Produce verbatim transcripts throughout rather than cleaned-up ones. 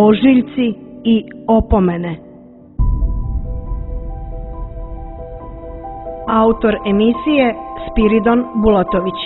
ožiljci i opomene. Autor emisije Spiridon Bulatović.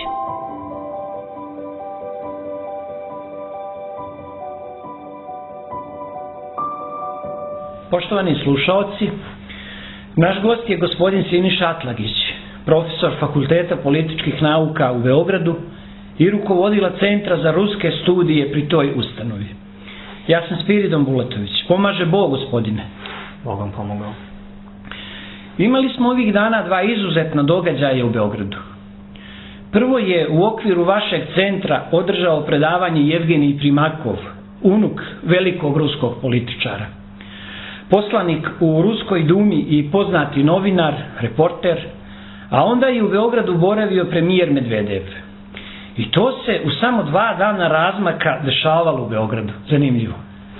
Poštovani slušaoci, naš gost je gospodin Siniša Atlagić, profesor Fakulteta političkih nauka u Beogradu i rukovodila Centra za ruske studije pri toj ustanovi. Ja sam Spiridon Bulatović. Pomaže Bog, gospodine. Bog vam pomogao. Imali smo ovih dana dva izuzetna događaja u Beogradu. Prvo je u okviru vašeg centra održao predavanje Jevgenij Primakov, unuk velikog ruskog političara. Poslanik u Ruskoj dumi i poznati novinar, reporter, a onda je u Beogradu boravio premijer Medvedev. I to se u samo dva dana razmaka dešavalo u Beogradu. Zanimljivo.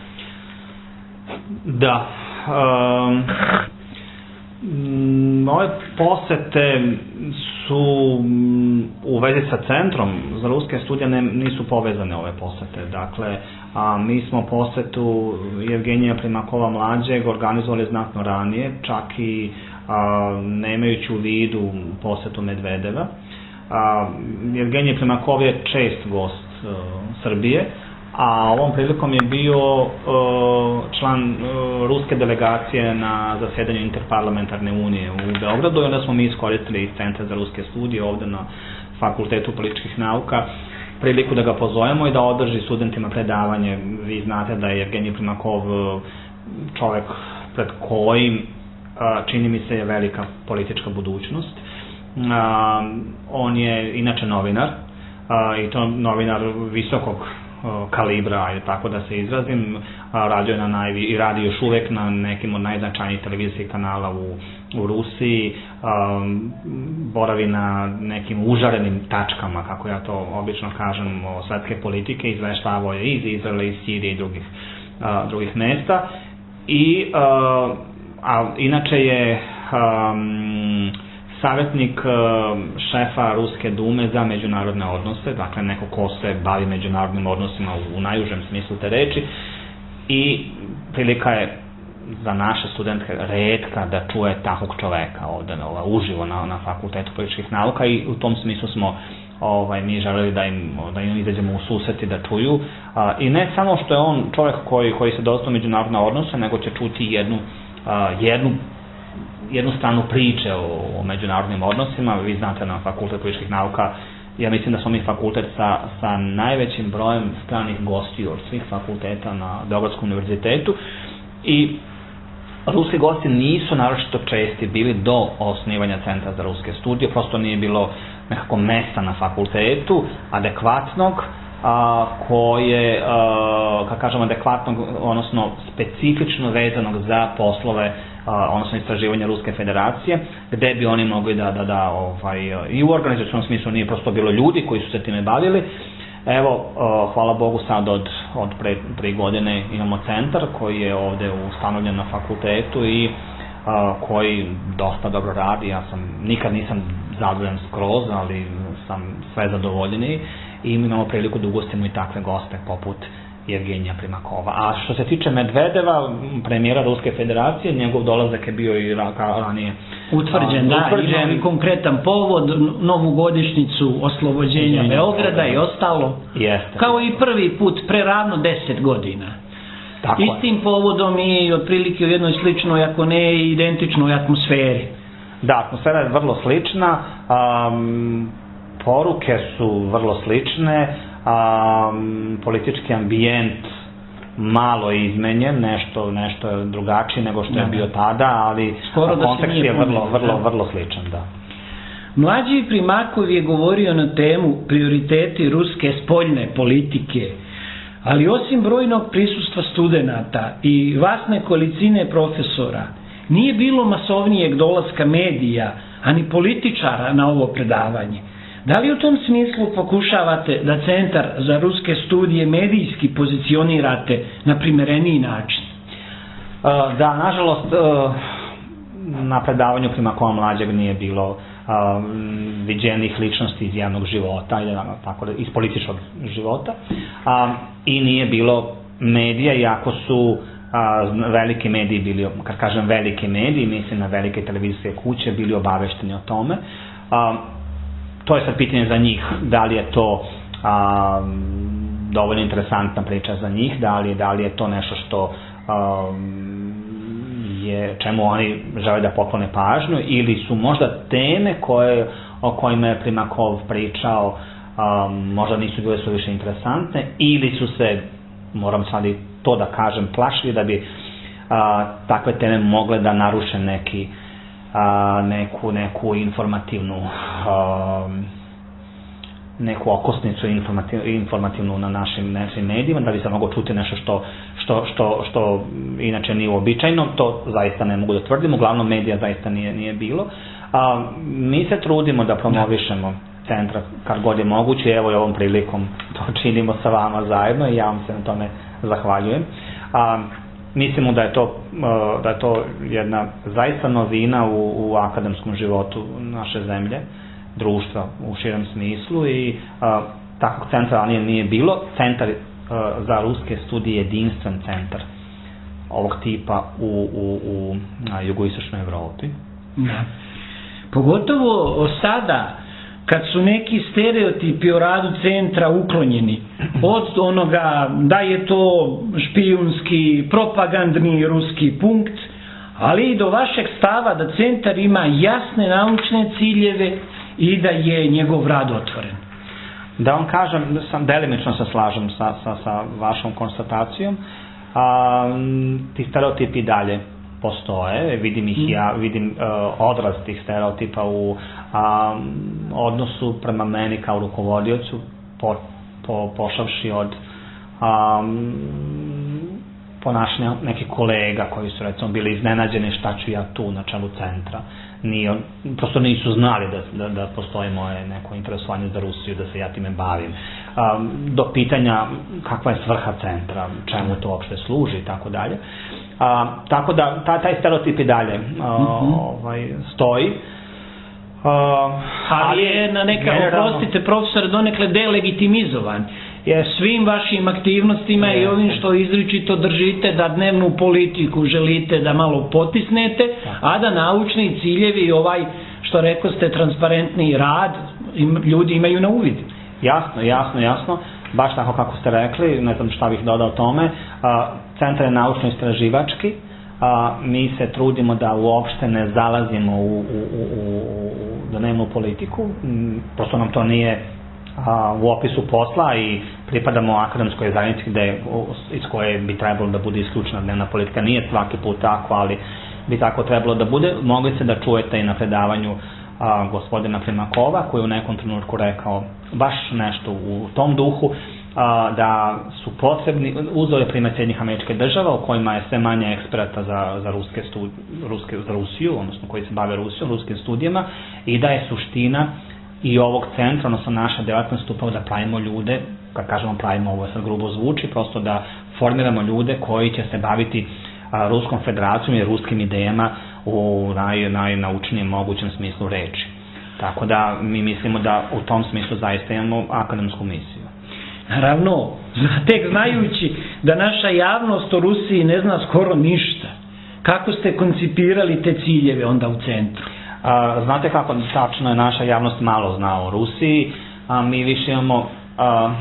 Da. Um, ove posete su u vezi sa Centrom za ruske studije, ne, nisu povezane ove posete. Dakle, a, mi smo posetu Jevgenija Primakova mlađeg organizovali znatno ranije, čak i a, nemajući u vidu posetu Medvedeva. A, Jevgenij Primakov je čest gost uh, Srbije, a ovom prilikom je bio uh, član uh, ruske delegacije na zasedanju Interparlamentarne unije u Beogradu i onda smo mi iskoristili Centar za ruske studije ovde na Fakultetu političkih nauka priliku da ga pozovemo i da održi studentima predavanje. Vi znate da je Jevgenij Primakov čovek pred kojim uh, čini mi se je velika politička budućnost. Uh, on je inače novinar uh, i to novinar visokog uh, kalibra, ili tako da se izrazim. Uh, radio je na najvi, i radi još uvek na nekim od najznačajnijih televizijskih kanala u, u Rusiji, um, boravi na nekim užarenim tačkama, kako ja to obično kažem, o svetske politike, izveštavao je iz Izraela, iz Sirije i drugih, uh, drugih mesta. I uh, a inače je um, savjetnik šefa Ruske dume za međunarodne odnose, dakle neko ko se bavi međunarodnim odnosima u najužem smislu te reči, i prilika je za naše studentke retka da čuje takvog čoveka ovde uživo na, na Fakultetu političkih nauka i u tom smislu smo ovaj, mi želeli da im, da im izađemo u susret i da čuju. A, I ne samo što je on čovek koji, koji se dosta međunarodne odnose, nego će čuti jednu, a, jednu jednu stranu priče o, o međunarodnim odnosima. Vi znate, na Fakultet političkih nauka, ja mislim da smo mi fakultet sa, sa najvećim brojem stranih gostiju od svih fakulteta na Beogradskom univerzitetu i ruski gosti nisu naročito česti bili do osnivanja Centra za ruske studije, prosto nije bilo nekako mesta na fakultetu adekvatnog, a, koje, a, kako kažemo, adekvatnog, odnosno specifično vezanog za poslove, a, odnosno istraživanja Ruske federacije, gde bi oni mogli da, da, da ovaj, i u organizacionom smislu nije prosto bilo ljudi koji su se time bavili. Evo, a, hvala Bogu, sad od, od pre, pre godine imamo centar koji je ovde ustanovljen na fakultetu i a, koji dosta dobro radi. Ja sam, nikad nisam zadovoljan skroz, ali sam sve zadovoljniji i imamo priliku da ugostimo i takve goste poput Jevgenija Primakova. A što se tiče Medvedeva, premijera Ruske federacije, njegov dolazak je bio i ranije utvrđen, da, utvrđen. I konkretan povod, novu godišnjicu oslobođenja Beograda i ostalo. Jeste. Kao i prvi put, pre ravno deset godina. Tako Istim je. Povodom i otprilike u jednoj sličnoj, ako ne identičnoj atmosferi. Da, atmosfera je vrlo slična, um, poruke su vrlo slične, um, politički ambijent malo izmenjen, nešto, nešto je drugačiji nego što je bio tada, ali kontekst je vrlo, vrlo, vrlo sličan, da. Mlađi Primakov je govorio na temu prioriteti ruske spoljne politike, ali osim brojnog prisustva studenata i vas nekolicine profesora, nije bilo masovnijeg dolaska medija, ani političara na ovo predavanje. Da li u tom smislu pokušavate da Centar za ruske studije medijski pozicionirate na primereniji način? Da, nažalost, na predavanju Primakova mlađeg nije bilo viđenih ličnosti iz javnog života, tako da, iz političkog života, i nije bilo medija, iako su a, veliki mediji bili, kad kažem veliki mediji, mislim na velike televizijske kuće, bili obavešteni o tome. A, to je sad pitanje za njih, da li je to a, dovoljno interesantna priča za njih, da li, da li je to nešto što a, je, čemu oni žele da poklone pažnju, ili su možda teme koje, o kojima je Primakov pričao Um, možda nisu bile su više interesantne, ili su se, moram sad i to da kažem, plašili da bi uh, takve teme mogle da naruše neki, uh, neku, neku informativnu uh, neku okosnicu informativ, informativnu na našim, našim medijima, da bi se mogo čuti nešto što, što, što, što inače nije uobičajeno. To zaista ne mogu da tvrdim, uglavnom medija zaista nije, nije bilo. Uh, mi se trudimo da promovišemo centra kad god je moguće, evo i ovom prilikom to činimo sa vama zajedno i ja vam se na tome zahvaljujem. A, mislimo da je to, da je to jedna zaista novina u, u akademskom životu naše zemlje, društva u širem smislu, i a, takvog centra nije, nije bilo. Centar a, za ruske studije je jedinstven centar ovog tipa u, u, u jugoistočnoj Evropi. Da. Pogotovo sada, kad su neki stereotipi o radu centra uklonjeni, od onoga da je to špijunski, propagandni ruski punkt, ali i do vašeg stava da centar ima jasne naučne ciljeve i da je njegov rad otvoren. Da vam kažem, sam delimično se slažem sa, sa, sa vašom konstatacijom. A, ti stereotipi dalje postoje, vidim ih ja, vidim uh, odraz tih stereotipa u a, odnosu prema meni kao rukovodiocu, po, po, pošavši od a, ponašanja nekih kolega koji su recimo bili iznenađeni šta ću ja tu na čelu centra. Nije, prosto nisu znali da, da, da postoji moje neko interesovanje za Rusiju, da se ja time bavim. A, do pitanja kakva je svrha centra, čemu to uopšte služi i tako dalje. A, tako da ta, taj stereotip i dalje a, mm-hmm. ovaj, stoji. A, ali je na neka, generalno, oprostite profesor, donekle delegitimizovan. Jer svim vašim aktivnostima je, i ovim što izričito držite da dnevnu politiku želite da malo potisnete, a da naučni ciljevi i ovaj, što rekao ste, transparentni rad, im, ljudi imaju na uvid. Jasno, jasno, jasno. Baš tako kako ste rekli, ne znam šta bih dodao tome. A, centar je naučno-istraživački. A, mi se trudimo da uopšte ne zalazimo u, u, u, u dnevnu politiku. Prosto nam to nije a, u opisu posla i pripadamo akademskoj zajednici gde, iz koje bi trebalo da bude isključena dnevna politika. Nije svaki put tako, ali bi tako trebalo da bude. Mogli se da čujete i na predavanju a, gospodina Primakova, koji je u nekom trenutku rekao baš nešto u tom duhu, a, da su potrebni, uzeo je primer Sjedinjenih Američkih Država, u kojima je sve manje eksperata za, za, ruske studi, ruske, za Rusiju, odnosno koji se bave Rusijom, ruskim studijama, i da je suština i ovog centra, odnosno naša delatnost upravo da pravimo ljude, kad kažemo pravimo, ovo sad grubo zvuči, prosto da formiramo ljude koji će se baviti a, Ruskom federacijom i ruskim idejama u naj, najnaučnijem mogućem smislu reči. Tako da mi mislimo da u tom smislu zaista imamo akademsku misiju. Naravno, tek znajući da naša javnost o Rusiji ne zna skoro ništa, kako ste koncipirali te ciljeve onda u centru? A, znate kako tačno je naša javnost malo zna o Rusiji, a mi više imamo, a,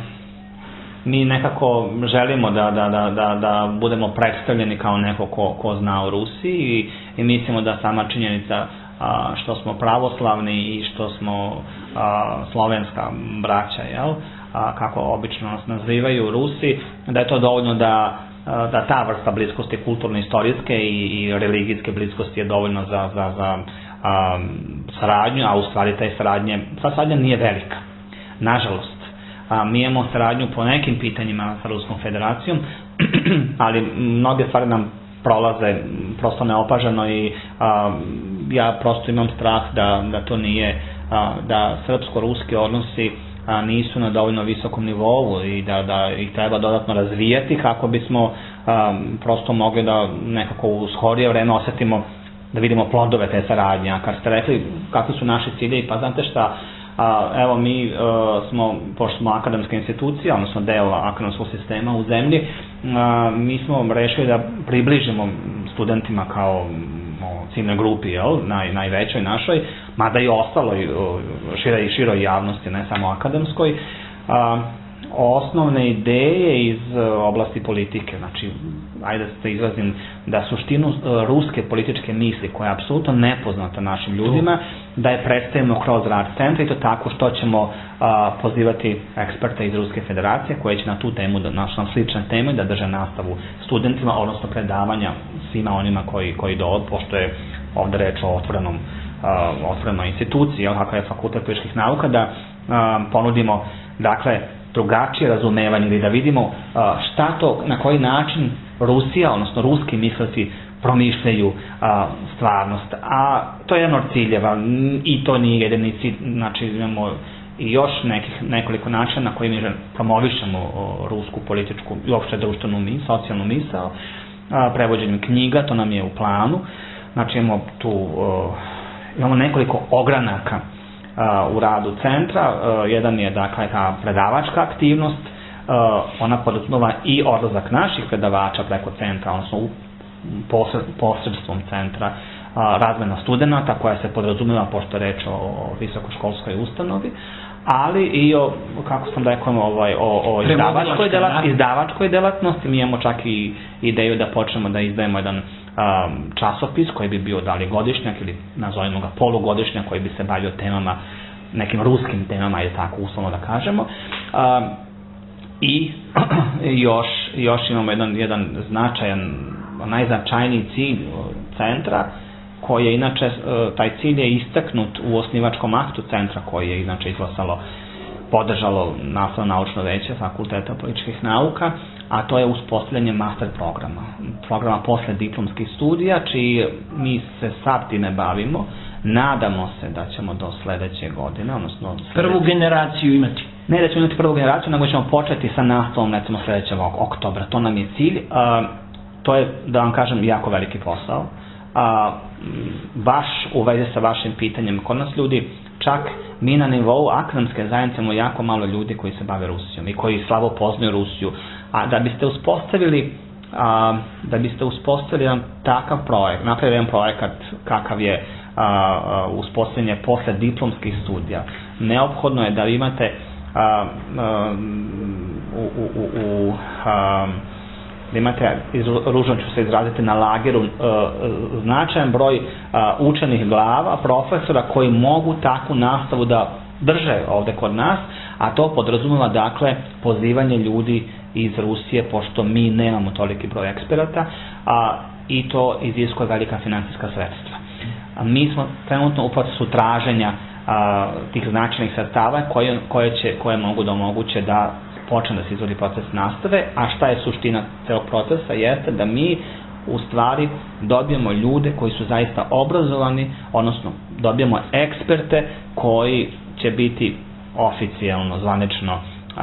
mi nekako želimo da, da, da, da, da budemo predstavljeni kao neko ko, ko zna o Rusiji, i, i mislimo da sama činjenica a, što smo pravoslavni i što smo a, slovenska braća, jel? A, kako obično nas nazivaju Rusi, da je to dovoljno da, da ta vrsta bliskosti kulturno-istorijske i, i religijske bliskosti je dovoljno za, za, za a, saradnju, a u stvari taj saradnje, ta saradnja nije velika. Nažalost, a, mi imamo saradnju po nekim pitanjima sa Ruskom federacijom, ali mnoge stvari nam prolaze prosto neopaženo, i a, ja prosto imam strah da, da to nije, a, da srpsko-ruski odnosi a, nisu na dovoljno visokom nivou i da, da ih treba dodatno razvijati kako bismo a, prosto mogli da nekako u skorije vreme osetimo, da vidimo plodove te saradnje. A kad ste rekli kakvi su naši ciljevi, pa znate šta, A, evo mi a, smo, pošto smo akademska institucija, odnosno deo akademskog sistema u zemlji, a, mi smo rešili da približimo studentima kao o, ciljnoj grupi, jel, naj, najvećoj našoj, mada i ostaloj široj i široj javnosti, ne samo akademskoj, a, osnovne ideje iz oblasti politike, znači, ajde da se izrazim, da suštinu ruske političke misli, koja je apsolutno nepoznata našim ljudima, da je predstavimo kroz rad centra i to tako što ćemo a, pozivati eksperte iz Ruske federacije koje će na tu temu, na slične teme, da drže nastavu studentima, odnosno predavanja svima onima koji, koji dolaze, pošto je ovde reč o otvorenom, a, otvorenoj instituciji, jel, kako je Fakultet političkih nauka, da a, ponudimo, dakle, drugačije razumevanje ili da vidimo šta to, na koji način Rusija, odnosno ruski mislioci promišljaju a, stvarnost. A to je jedan od ciljeva i to nije jedini cilj, znači imamo i još nekih, nekoliko načina na koji mi promovišemo o, rusku političku i uopšte društvenu misl, socijalnu misao, a, prevođenjem knjiga, to nam je u planu. Znači imamo tu, o, imamo nekoliko ogranaka u radu centra. Jedan je, dakle, ta predavačka aktivnost, ona podrazumeva i odlazak naših predavača preko centra, odnosno posredstvom centra, razmena studenata koja se podrazumeva, pošto je reč o visokoškolskoj ustanovi, ali i o, kako sam rekao, ovaj, o, o izdavačkoj, delat, izdavačkoj delatnosti. Mi imamo čak i ideju da počnemo da izdajemo jedan um, časopis koji bi bio da li godišnjak ili nazovimo ga polugodišnjak, koji bi se bavio temama, nekim ruskim temama, je tako uslovno da kažemo. Um, I još, još imamo jedan, jedan značajan, najznačajniji cilj centra, koji je inače, taj cilj je istaknut u osnivačkom aktu centra, koji je inače izglasalo, podržalo Nastavno-naučno veće Fakulteta političkih nauka, a to je uspostavljanje master programa, programa posle diplomskih studija, čiji mi se sad time bavimo. Nadamo se da ćemo do sledeće godine, odnosno sledeće... prvu generaciju imati. Ne da ćemo imati prvu generaciju, nego ćemo početi sa nastavom, recimo, sledećeg oktobra. To nam je cilj. A, to je, da vam kažem, jako veliki posao. A, baš u vezi sa vašim pitanjem, kod nas ljudi, čak mi na nivou akademske zajednice imamo jako malo ljudi koji se bave Rusijom i koji slabo poznaju Rusiju. A da biste uspostavili a, da biste uspostavili jedan takav projekt, napravili jedan projekat kakav je a, a, uspostavljanje posle diplomskih studija, neophodno je da imate a, a, u, u, u, u a, da imate, ružno ću se izraziti, na lageru značajan broj učenih glava, profesora koji mogu takvu nastavu da drže ovde kod nas, a to podrazumeva, dakle, pozivanje ljudi iz Rusije, pošto mi nemamo toliki broj eksperata, a, i to iziskuje velika finansijska sredstva. A mi smo trenutno u procesu traženja a, tih značajnih sredstava koje, koje, će, koje mogu da omoguće da počne da se izvodi proces nastave, a šta je suština celog procesa jeste da mi u stvari dobijemo ljude koji su zaista obrazovani, odnosno dobijemo eksperte koji će biti oficijalno, zvanično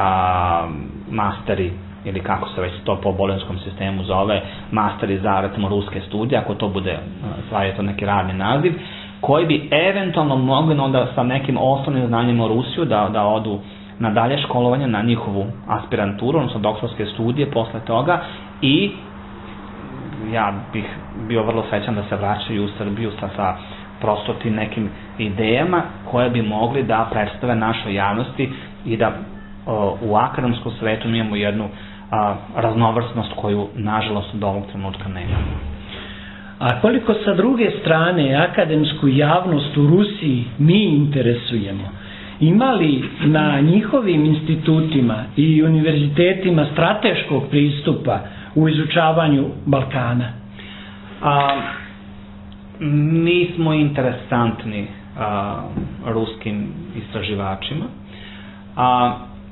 a, masteri, ili kako se već to po bolonjskom sistemu zove, masteri za, recimo, ruske studije, ako to bude stvari to neki radni naziv, koji bi eventualno mogli onda sa nekim osnovnim znanjima o Rusiju da, da odu na dalje školovanje, na njihovu aspiranturu, odnosno doktorske studije posle toga, i ja bih bio vrlo srećan da se vraćaju u Srbiju sa, sa prosto tim nekim idejama koje bi mogli da predstave našoj javnosti i da o, u akademskom svetu imamo jednu a, raznovrsnost koju, nažalost, do ovog trenutka nemamo. A koliko sa druge strane akademsku javnost u Rusiji mi interesujemo? Ima li na njihovim institutima i univerzitetima strateškog pristupa u izučavanju Balkana? A, mi smo interesantni a, ruskim istraživačima. A,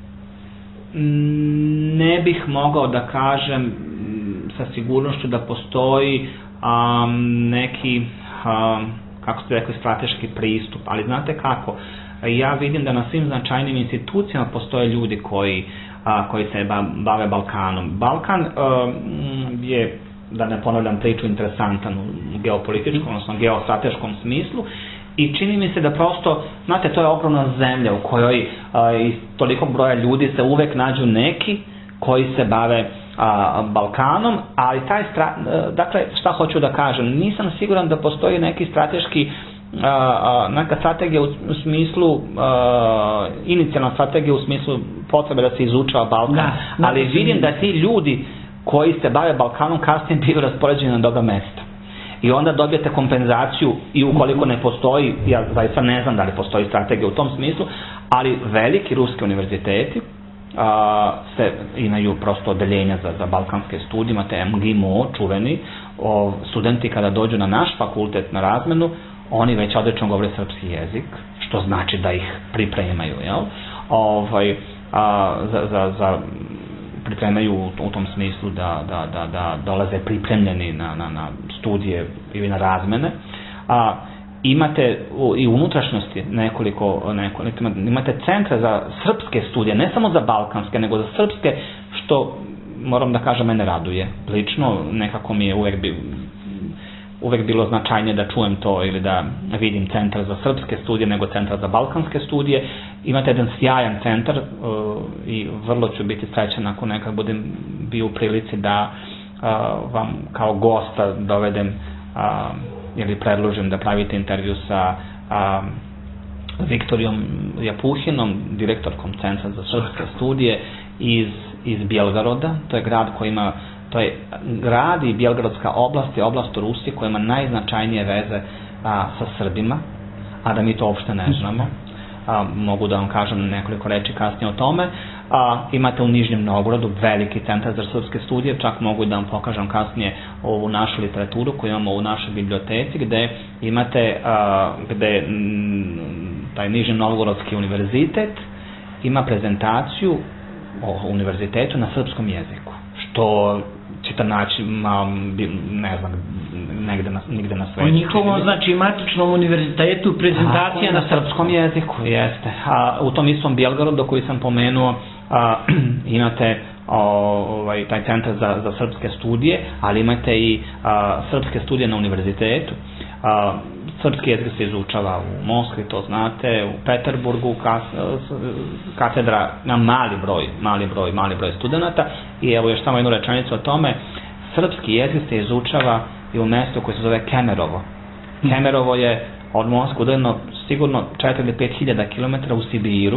ne bih mogao da kažem sa sigurnošću da postoji a, neki, a, kako ste rekli, strateški pristup, ali znate kako? Ja vidim da na svim značajnim institucijama postoje ljudi koji, a, koji se bave Balkanom. Balkan a, je, da ne ponavljam priču, interesantan u geopolitičkom, odnosno geostrateškom smislu, I čini mi se da prosto, znate, to je ogromna zemlja u kojoj a, iz toliko broja ljudi se uvek nađu neki koji se bave a, Balkanom, ali taj, stra, dakle, šta hoću da kažem, nisam siguran da postoji neki strateški, a, a, neka strategija u, u smislu, a, inicijalna strategija u smislu potrebe da se izučava Balkan, da, ali vidim da ti ljudi koji se bave Balkanom kasnije bivaju raspoređeni na dobra mesta. I onda dobijete kompenzaciju i ukoliko ne postoji, ja zaista ne znam da li postoji strategija u tom smislu, ali veliki ruski univerziteti a, se imaju prosto odeljenja za, za balkanske studije, imate M G M O, čuveni, o, studenti kada dođu na naš fakultet na razmenu, oni već odlično govore srpski jezik, što znači da ih pripremaju, jel? Ovaj, a, za, za, za pripremaju u, u tom smislu da, da, da, da dolaze pripremljeni na, na, na studije ili na razmene. A, imate u, i unutrašnjosti nekoliko, nekoliko, imate centre za srpske studije, ne samo za balkanske, nego za srpske, što moram da kažem mene raduje. Lično nekako mi je uvek, bi, uvek bilo značajnije da čujem to ili da vidim centar za srpske studije nego centar za balkanske studije. Imate jedan sjajan centar uh, i vrlo ću biti srećan ako nekad budem bio u prilici da uh, vam kao gosta dovedem uh, ili predložim da pravite intervju sa uh, Viktorijom Japuhinom, direktorkom Centra za srpske studije iz, iz Bjelgoroda. To je grad koji ima, to je grad i Bjelgorodska oblast je oblast u Rusiji koja ima najznačajnije veze a, sa Srbima, a da mi to uopšte ne znamo. A, mogu da vam kažem nekoliko reči kasnije o tome. A, imate u Nižnjem Novgorodu veliki centar za srpske studije, čak mogu da vam pokažem kasnije ovu našu literaturu koju imamo u našoj biblioteci, gde imate a, gde m, taj Nižnji Novgorodski univerzitet ima prezentaciju o univerzitetu na srpskom jeziku, što ćete naći, ma, ne znam, negde na, nigde na svetu. O njihovom, znači, matičnom univerzitetu prezentacija na, na srpskom jeziku. Jeste. A, u tom istom Bjelgorodu koji sam pomenuo, a, imate o, ovaj, taj centar za, za srpske studije, ali imate i a, srpske studije na univerzitetu. A, srpski jezik se izučava u Moskvi, to znate, u Peterburgu, kas, katedra na mali broj, mali broj, mali broj studenta. I evo još samo jednu rečenicu o tome, srpski jezik se izučava i u mestu koje se zove Kemerovo. Kemerovo je od Moskve udaljeno sigurno četiri ili pet hiljada kilometara u Sibiru,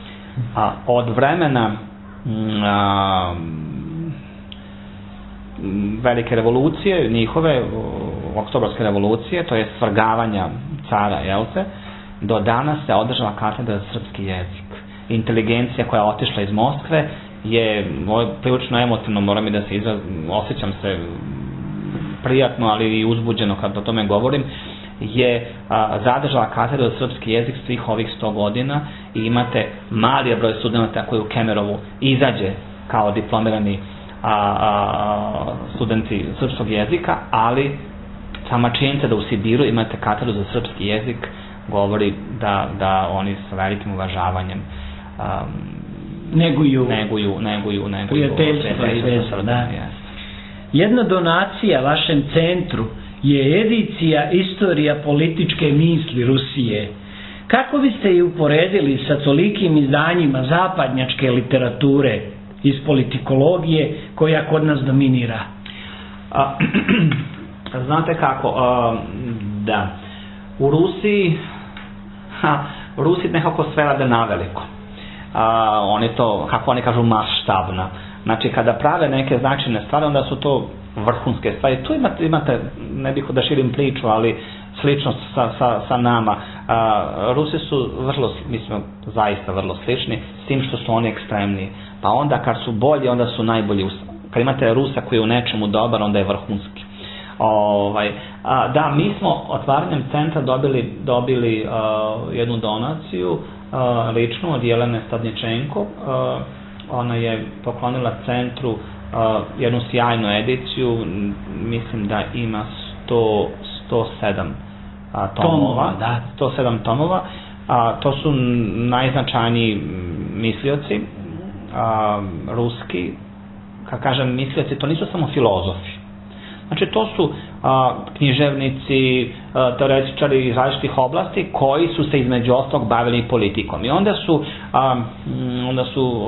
a od vremena a, velike revolucije, njihove oktobarske revolucije, to je svrgavanja cara, jel se, do danas se održava katedra za srpski jezik. Inteligencija koja je otišla iz Moskve je prilično emotivno, moram i da se izrazim, osjećam se prijatno, ali i uzbuđeno kad o tome govorim, je a, zadržala katedru za srpski jezik svih ovih sto godina i imate mali broj studenta koji u Kemerovu izađe kao diplomirani a, a, studenti srpskog jezika, ali sama činjenica da u Sibiru imate katedru za srpski jezik govori da, da oni sa velikim uvažavanjem um, neguju neguju, neguju, neguju prijateljstva i veze. Da. Jedna donacija vašem centru je edicija Istorija političke misli Rusije. Kako biste je uporedili sa tolikim izdanjima zapadnjačke literature iz politikologije koja kod nas dominira? A, znate kako, a, da, u Rusiji, ha, Rusi nekako sve rade naveliko. A, oni to, kako oni kažu, maštabna. Znači, kada prave neke značajne stvari, onda su to vrhunske stvari. Tu imate, imate ne bih da širim priču, ali sličnost sa, sa, sa nama. A, Rusi su vrlo, mislim, zaista vrlo slični, s tim što su oni ekstremni. Pa onda kad su bolji, onda su najbolji. Kad imate Rusa koji je u nečemu dobar, onda je vrhunski. Ovaj, a, da, mi smo otvaranjem centra dobili, dobili a, jednu donaciju a, ličnu od Jelene Stadničenko. A, ona je poklonila centru uh, jednu sjajnu ediciju, mislim da ima sto, sto sedam uh, tomova, da. sto sedam tomova, uh, to su najznačajniji mislioci, uh, ruski, kad kažem mislioci, to nisu samo filozofi, Znači to su a, književnici, a, teoretičari iz različitih oblasti koji su se između ostalog bavili politikom. I onda su, a, onda su,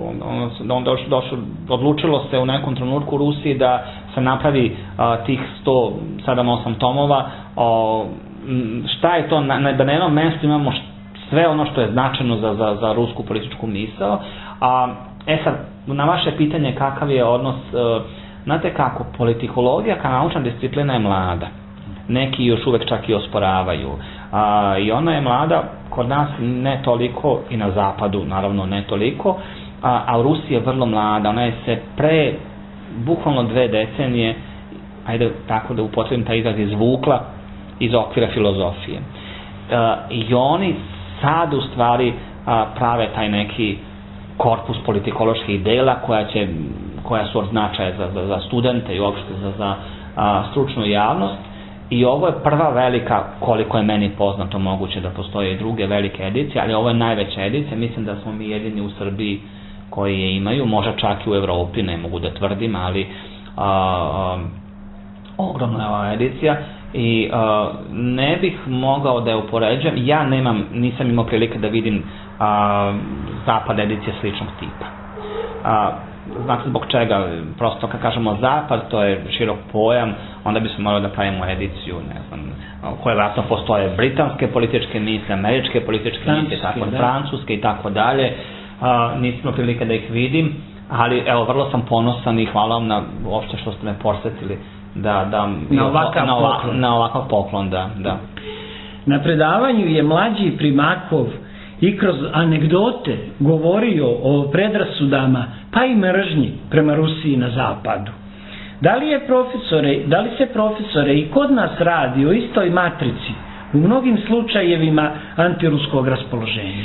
onda su došlo, odlučilo se u nekom trenutku u Rusiji da se napravi a, tih sto sedam osam tomova. O, šta je to, na, da na jednom mjestu imamo sve ono što je značajno za, za, za rusku političku misao. A, e sad, na vaše pitanje kakav je odnos, e, znate kako, politikologija kao naučna disciplina je mlada. Neki još uvek čak i osporavaju. A, I ona je mlada kod nas ne toliko, i na zapadu naravno ne toliko, a, a u Rusiji je vrlo mlada. Ona je se pre bukvalno dve decenije, ajde tako da upotrebim taj izraz, izvukla iz okvira filozofije. E, I oni sad u stvari a, prave taj neki korpus politikoloških dela koja će, koja su od značaja za, za, za studente i uopšte za, za a, stručnu javnost. I ovo je prva velika, koliko je meni poznato, moguće da postoje i druge velike edicije, ali ovo je najveća edicija. Mislim da smo mi jedini u Srbiji koji je imaju, možda čak i u Evropi, ne mogu da tvrdim, ali a, a, ogromna je ova edicija. I a, ne bih mogao da je upoređujem, ja nemam, nisam imao prilike da vidim a, zapad edicije sličnog tipa. A, znate zbog čega, prosto kad kažemo zapad, to je širok pojam, onda bismo morali da pravimo ediciju, ne znam, koje vratno postoje britanske političke misle, američke političke misle, tako, francuske i tako dalje. Nisam prilike da ih vidim, ali evo, vrlo sam ponosan i hvala vam na uopšte što ste me posjetili da, da, na ovakav na, ova, poklon. Na ovakav poklon, da, da. Na predavanju je mlađi Primakov i kroz anegdote govorio o predrasudama, pa i mržnji prema Rusiji na zapadu. Da li, je profesore, da li se profesore i kod nas radi o istoj matrici u mnogim slučajevima antiruskog raspoloženja?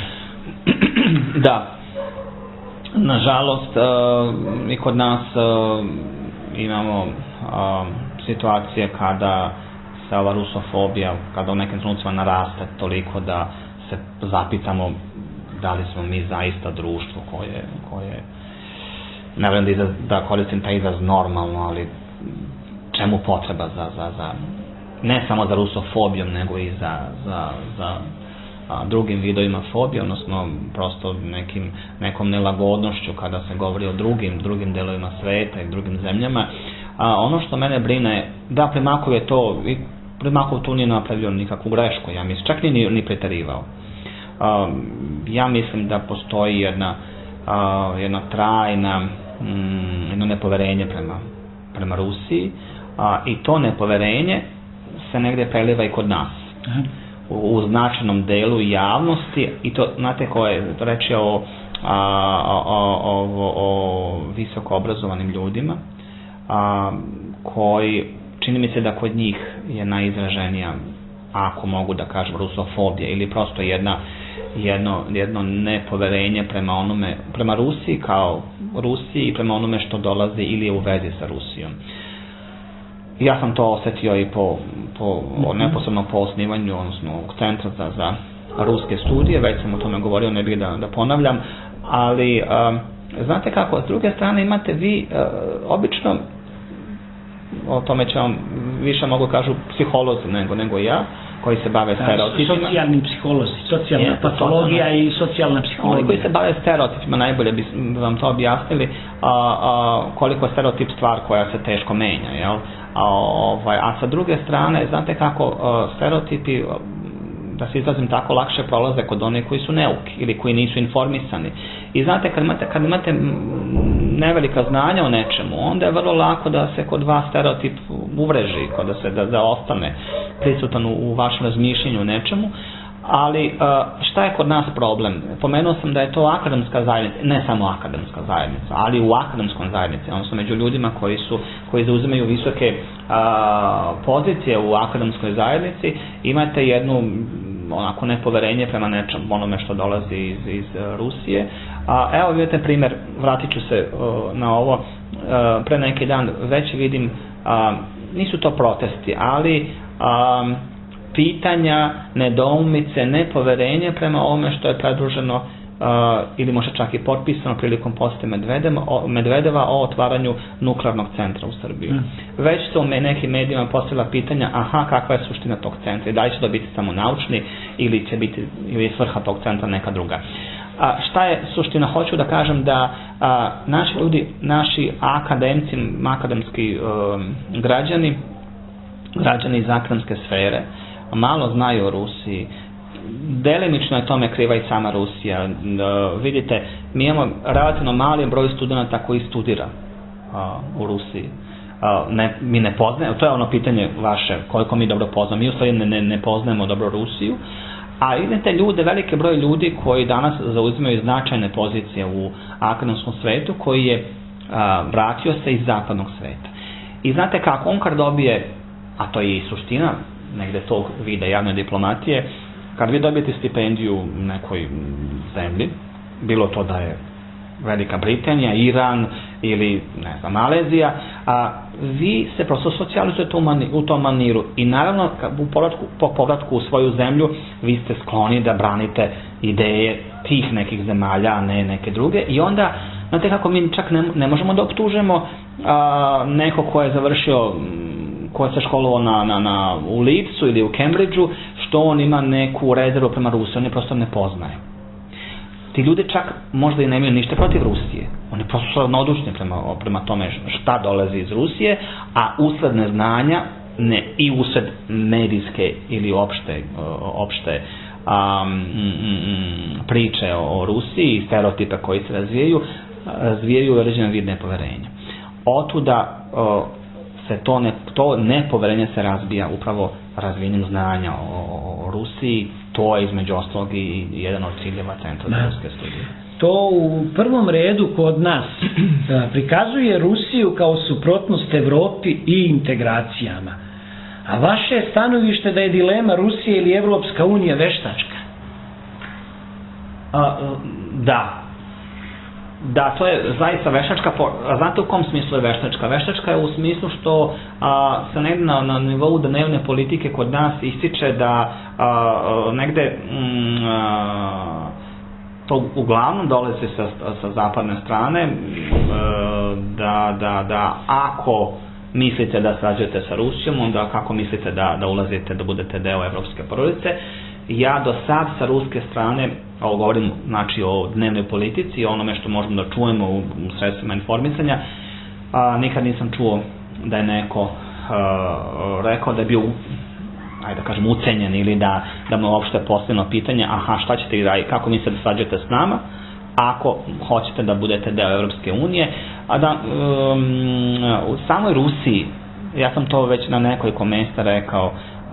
Da. Nažalost, i kod nas imamo situacije kada se ova rusofobija, kada u nekim trenucima naraste toliko da se zapitamo da li smo mi zaista društvo koje, koje ne vjerujem da, izraz, da koristim taj izraz normalno, ali čemu potreba za, za, za ne samo za rusofobijom, nego i za, za, za a, drugim vidovima fobije, odnosno prosto nekim, nekom nelagodnošću kada se govori o drugim, drugim delovima sveta i drugim zemljama. A, ono što mene brine, da, Primakov je to, i Primakov tu nije napravio nikakvu grešku, ja mislim, čak ni, ni preterivao. A, ja mislim da postoji jedna, a, jedna trajna, mm, jedno nepoverenje prema, prema Rusiji, a, i to nepoverenje se negdje preliva i kod nas. Aha. U, u značajnom delu javnosti, i to, znate ko je, to reći o, a, o, o, o, o visoko obrazovanim ljudima, a, koji, čini mi se da kod njih je najizraženija, ako mogu da kažem, rusofobija, ili prosto jedna, jedno, jedno nepoverenje prema onome, prema Rusiji kao Rusiji i prema onome što dolazi ili je u vezi sa Rusijom. Ja sam to osjetio i po, po neposredno po osnivanju, odnosno Centra za, za ruske studije, već sam o tome govorio, ne bih da, da ponavljam, ali um, znate kako, s druge strane imate vi uh, obično, o tome će vam više mogu kažu psiholozi nego, nego ja, koji se bave stereotipima. Socijalni psiholozi, socijalna patologija i socijalna psihologija. Oni koji se bave stereotipima, najbolje bi vam to objasnili, a, a, koliko je stereotip stvar koja se teško menja, jel? A, ovaj, a sa druge strane, znate kako a, stereotipi, da se izrazim tako, lakše prolaze kod onih koji su neuki ili koji nisu informisani. I znate, kad imate, kad imate nevelika znanja o nečemu, onda je vrlo lako da se kod vas stereotip uvreži, da se da, da ostane prisutan u, u vašem razmišljenju o nečemu. Ali šta je kod nas problem? Pomenuo sam da je to akademska zajednica, ne samo akademska zajednica, ali u akademskom zajednici, odnosno među ljudima koji su, koji zauzimaju visoke a, pozicije u akademskoj zajednici, imate jednu onako nepoverenje prema nečem, onome što dolazi iz, iz Rusije. A, evo vidite primjer, vratit ću se a, na ovo, a, pre neki dan već vidim, a, nisu to protesti, ali a, pitanja, nedoumice, nepoverenje prema ovome što je predruženo ili možda čak i potpisano prilikom posete Medvedeva o otvaranju nuklearnog centra u Srbiji. Mm. Već su me nekim medijima postavila pitanja, aha, kakva je suština tog centra i da li će to biti samo naučni ili će biti, ili je svrha tog centra neka druga. A, šta je suština? Hoću da kažem da a, naši ljudi, naši akademci, akademski um, građani, građani iz akademske sfere, malo znaju o Rusiji. Delimično je tome kriva i sama Rusija. Uh, vidite, mi imamo relativno mali broj studenta koji studira uh, u Rusiji. Uh, ne, mi ne poznajemo, to je ono pitanje vaše, koliko mi dobro poznamo. Mi u stvari ne, ne, ne poznajemo dobro Rusiju. A vidite ljude, velike broj ljudi koji danas zauzimaju značajne pozicije u akademskom svetu, koji je a, vratio se iz zapadnog sveta. I znate kako, on kad dobije, a to je i suština negde tog vida javne diplomatije, kad vi dobijete stipendiju u nekoj zemlji, bilo to da je Velika Britanija, Iran ili ne znam, Malezija, a vi se prosto socijalizujete u, mani, u tom maniru i naravno u povratku, po povratku u svoju zemlju vi ste skloni da branite ideje tih nekih zemalja, a ne neke druge i onda, znate kako, mi čak ne, ne možemo da optužemo a, neko ko je završio, ko je se školovao na, na, na, u Leedsu ili u Cambridgeu, što on ima neku rezervu prema Rusiji, on je prosto ne poznaje. Ti ljudi čak možda i nemaju ništa protiv Rusije. Oni prosto su odlučni prema, prema tome šta dolazi iz Rusije, a usled neznanja ne, i usled medijske ili opšte, opšte um, priče o Rusiji i stereotipe koji se razvijaju, razvijaju određen vid nepoverenja. Otuda uh, se to, ne, to nepoverenje se razbija upravo razvijenjem znanja o, o Rusiji. To je između ostalog i jedan od ciljeva Centra za ruske studije. To u prvom redu kod nas prikazuje Rusiju kao suprotnost Evropi i integracijama. A vaše je stanovište da je dilema Rusije ili Evropska unija veštačka? A, da. Da, to je zaista veštačka. Znate u kom smislu je veštačka? Veštačka je u smislu što a, se negde na, na nivou dnevne politike kod nas ističe da a, negde mm, a, to uglavnom dolazi sa, sa zapadne strane a, da, da, da ako mislite da sarađujete sa Rusijom, onda kako mislite da, da ulazite, da budete deo evropske porodice. Ja do sad sa ruske strane, ovo govorim znači o dnevnoj politici, o onome što možemo da čujemo u, u sredstvima informisanja, a, nikad nisam čuo da je neko a, rekao da je bio, ajde da kažem, ucenjen ili da, da mu uopšte postavljeno pitanje, aha, šta ćete i raditi, kako mislite da sarađujete s nama, ako hoćete da budete deo Evropske unije, a da um, u samoj Rusiji, ja sam to već na nekoliko mesta rekao, Uh,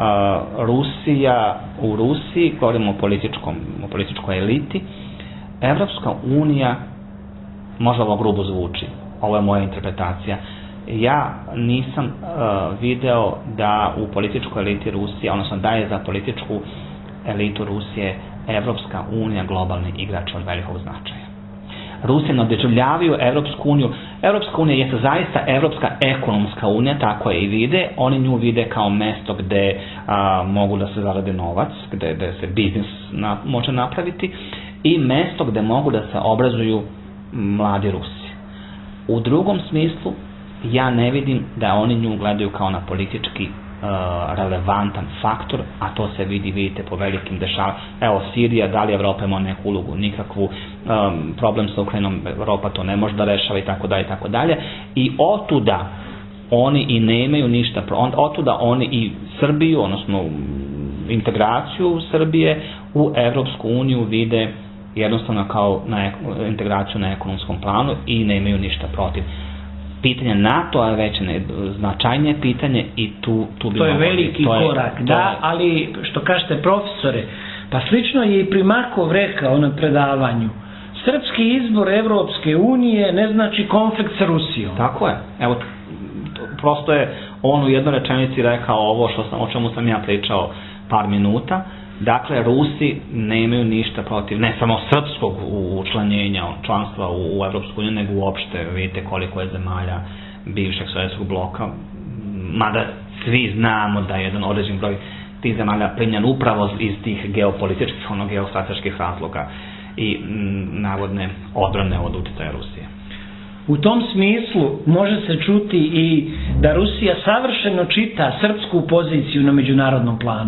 Rusija, u Rusiji, govorimo o političkom, o političkoj eliti, Evropska unija, možda ovo grubo zvuči, ovo je moja interpretacija, ja nisam uh, video da u političkoj eliti Rusije, odnosno da je za političku elitu Rusije Evropska unija globalni igrač od velikog značaja. Rusi nadživljavaju Evropsku uniju. Evropska unija je zaista Evropska ekonomska unija, tako je i vide. Oni nju vide kao mesto gde a, mogu da se zarade novac, gde, gde se biznis na, može napraviti i mesto gde mogu da se obrazuju mladi Rusi. U drugom smislu, ja ne vidim da oni nju gledaju kao na politički relevantan faktor, a to se vidi, vidite, po velikim dešavanjima. Evo, Sirija, da li Evropa ima neku ulogu? Nikakvu. Um, problem sa Ukrajinom, Evropa to ne može da rešava i tako dalje i tako dalje. I otuda oni i nemaju ništa, otuda oni i Srbiju, odnosno integraciju Srbije u Evropsku uniju vide jednostavno kao na integraciju na ekonomskom planu i nemaju ništa protiv. Pitanje NATO je već ne, značajnije pitanje i tu, tu bi to je veliki to korak, je, da, je... ali što kažete profesore, pa slično je i Primakov rekao na predavanju. Srpski izbor Evropske unije ne znači konflikt sa Rusijom. Tako je. Evo, prosto je on u jednoj rečenici rekao ovo što sam, o čemu sam ja pričao par minuta. Dakle, Rusi nemaju ništa protiv, ne samo srpskog učlanjenja, članstva u, u Evropsku uniju, nego uopšte, vidite koliko je zemalja bivšeg sovjetskog bloka, mada svi znamo da je jedan određen broj tih zemalja primljen upravo iz tih geopolitičkih, ono geostrateških razloga. i m, navodne odbrane od uticaja Rusije. U tom smislu može se čuti i da Rusija savršeno čita srpsku poziciju na međunarodnom planu.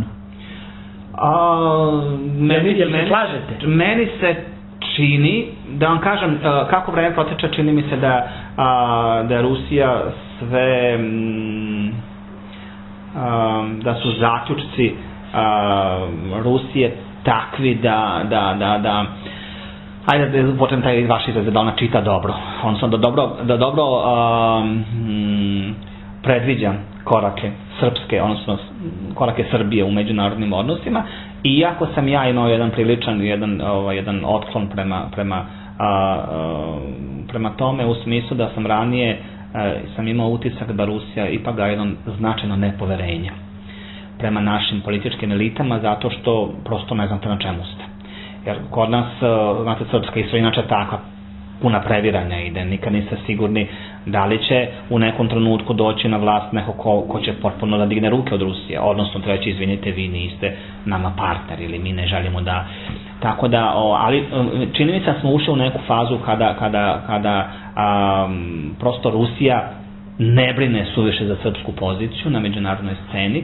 A, meni, Jel se meni, slažete? Meni se čini, da vam kažem, kako vreme proteče, čini mi se da, da je Rusija sve, da su zaključci Rusije takvi da, da, da, da ajde da počnem taj vaš izraz, da ona čita dobro, odnosno da dobro, da dobro um, predviđa korake srpske, odnosno korake Srbije u međunarodnim odnosima, iako sam ja imao jedan priličan, jedan, ovaj, jedan otklon prema, prema, a, a, prema tome, u smislu da sam ranije a, sam imao utisak da Rusija ipak ga jedno značajno nepoverenje prema našim političkim elitama, zato što prosto ne znate na čemu ste. Jer kod nas, znate, srpska istorija inače takva, puna previranja ide, nikad niste sigurni da li će u nekom trenutku doći na vlast neko ko, ko će potpuno da digne ruke od Rusije, odnosno to reći, izvinite, vi niste nama partner ili mi ne želimo da... Tako da, o, ali čini mi se da smo ušli u neku fazu kada, kada, kada um, prosto Rusija ne brine suviše za srpsku poziciju na međunarodnoj sceni,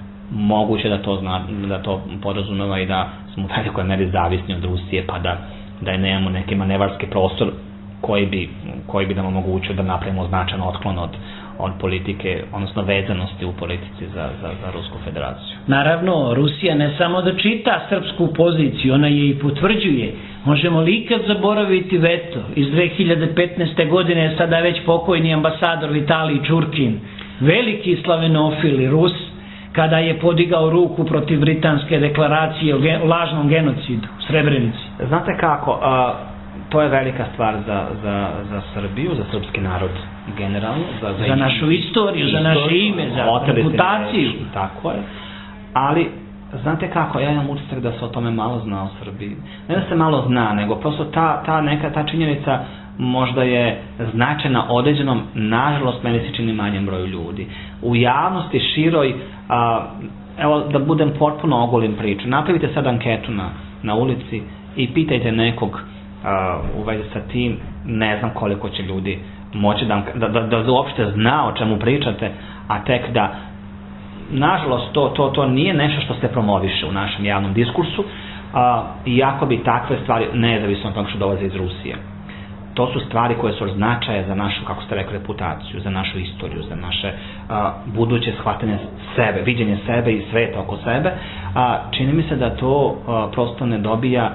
moguće da to, zna, da to podrazumeva i da smo u velikoj meri zavisni od Rusije, pa da, da je nemamo neki manevarski prostor koji bi, koji bi nam omogućio da napravimo značajan otklon od, od politike, odnosno vezanosti u politici za, za, za Rusku federaciju. Naravno, Rusija ne samo da čita srpsku poziciju, ona je i potvrđuje. Možemo li ikad zaboraviti veto? Iz dve hiljade petnaeste. godine je sada već pokojni ambasador Vitalij Čurkin, veliki slavenofil Rus, kada je podigao ruku protiv britanske deklaracije o lažnom genocidu u Srebrenici. Znate kako, a, to je velika stvar za, za, za Srbiju, za srpski narod generalno. Za, za, za našu istoriju, za naše ime, za reputaciju. Tako je. Ali, znate kako, ja imam utisak da se o tome malo zna u Srbiji. Ne da se malo zna, nego prosto ta, ta neka ta činjenica možda je značajna određenom, nažalost, meni se čini manjem broju ljudi. U javnosti široj, a, evo da budem potpuno ogolim priču, napravite sad anketu na, na ulici i pitajte nekog a, u vezi sa tim, ne znam koliko će ljudi moći da, da, da, da uopšte zna o čemu pričate, a tek da, nažalost, to, to, to nije nešto što se promoviše u našem javnom diskursu, a, iako bi takve stvari, nezavisno od toga što dolaze iz Rusije. To su stvari koje su od značaja za našu, kako ste rekli, reputaciju, za našu istoriju, za naše a, buduće shvatanje sebe, viđenje sebe i sveta oko sebe. A, čini mi se da to a, prosto ne dobija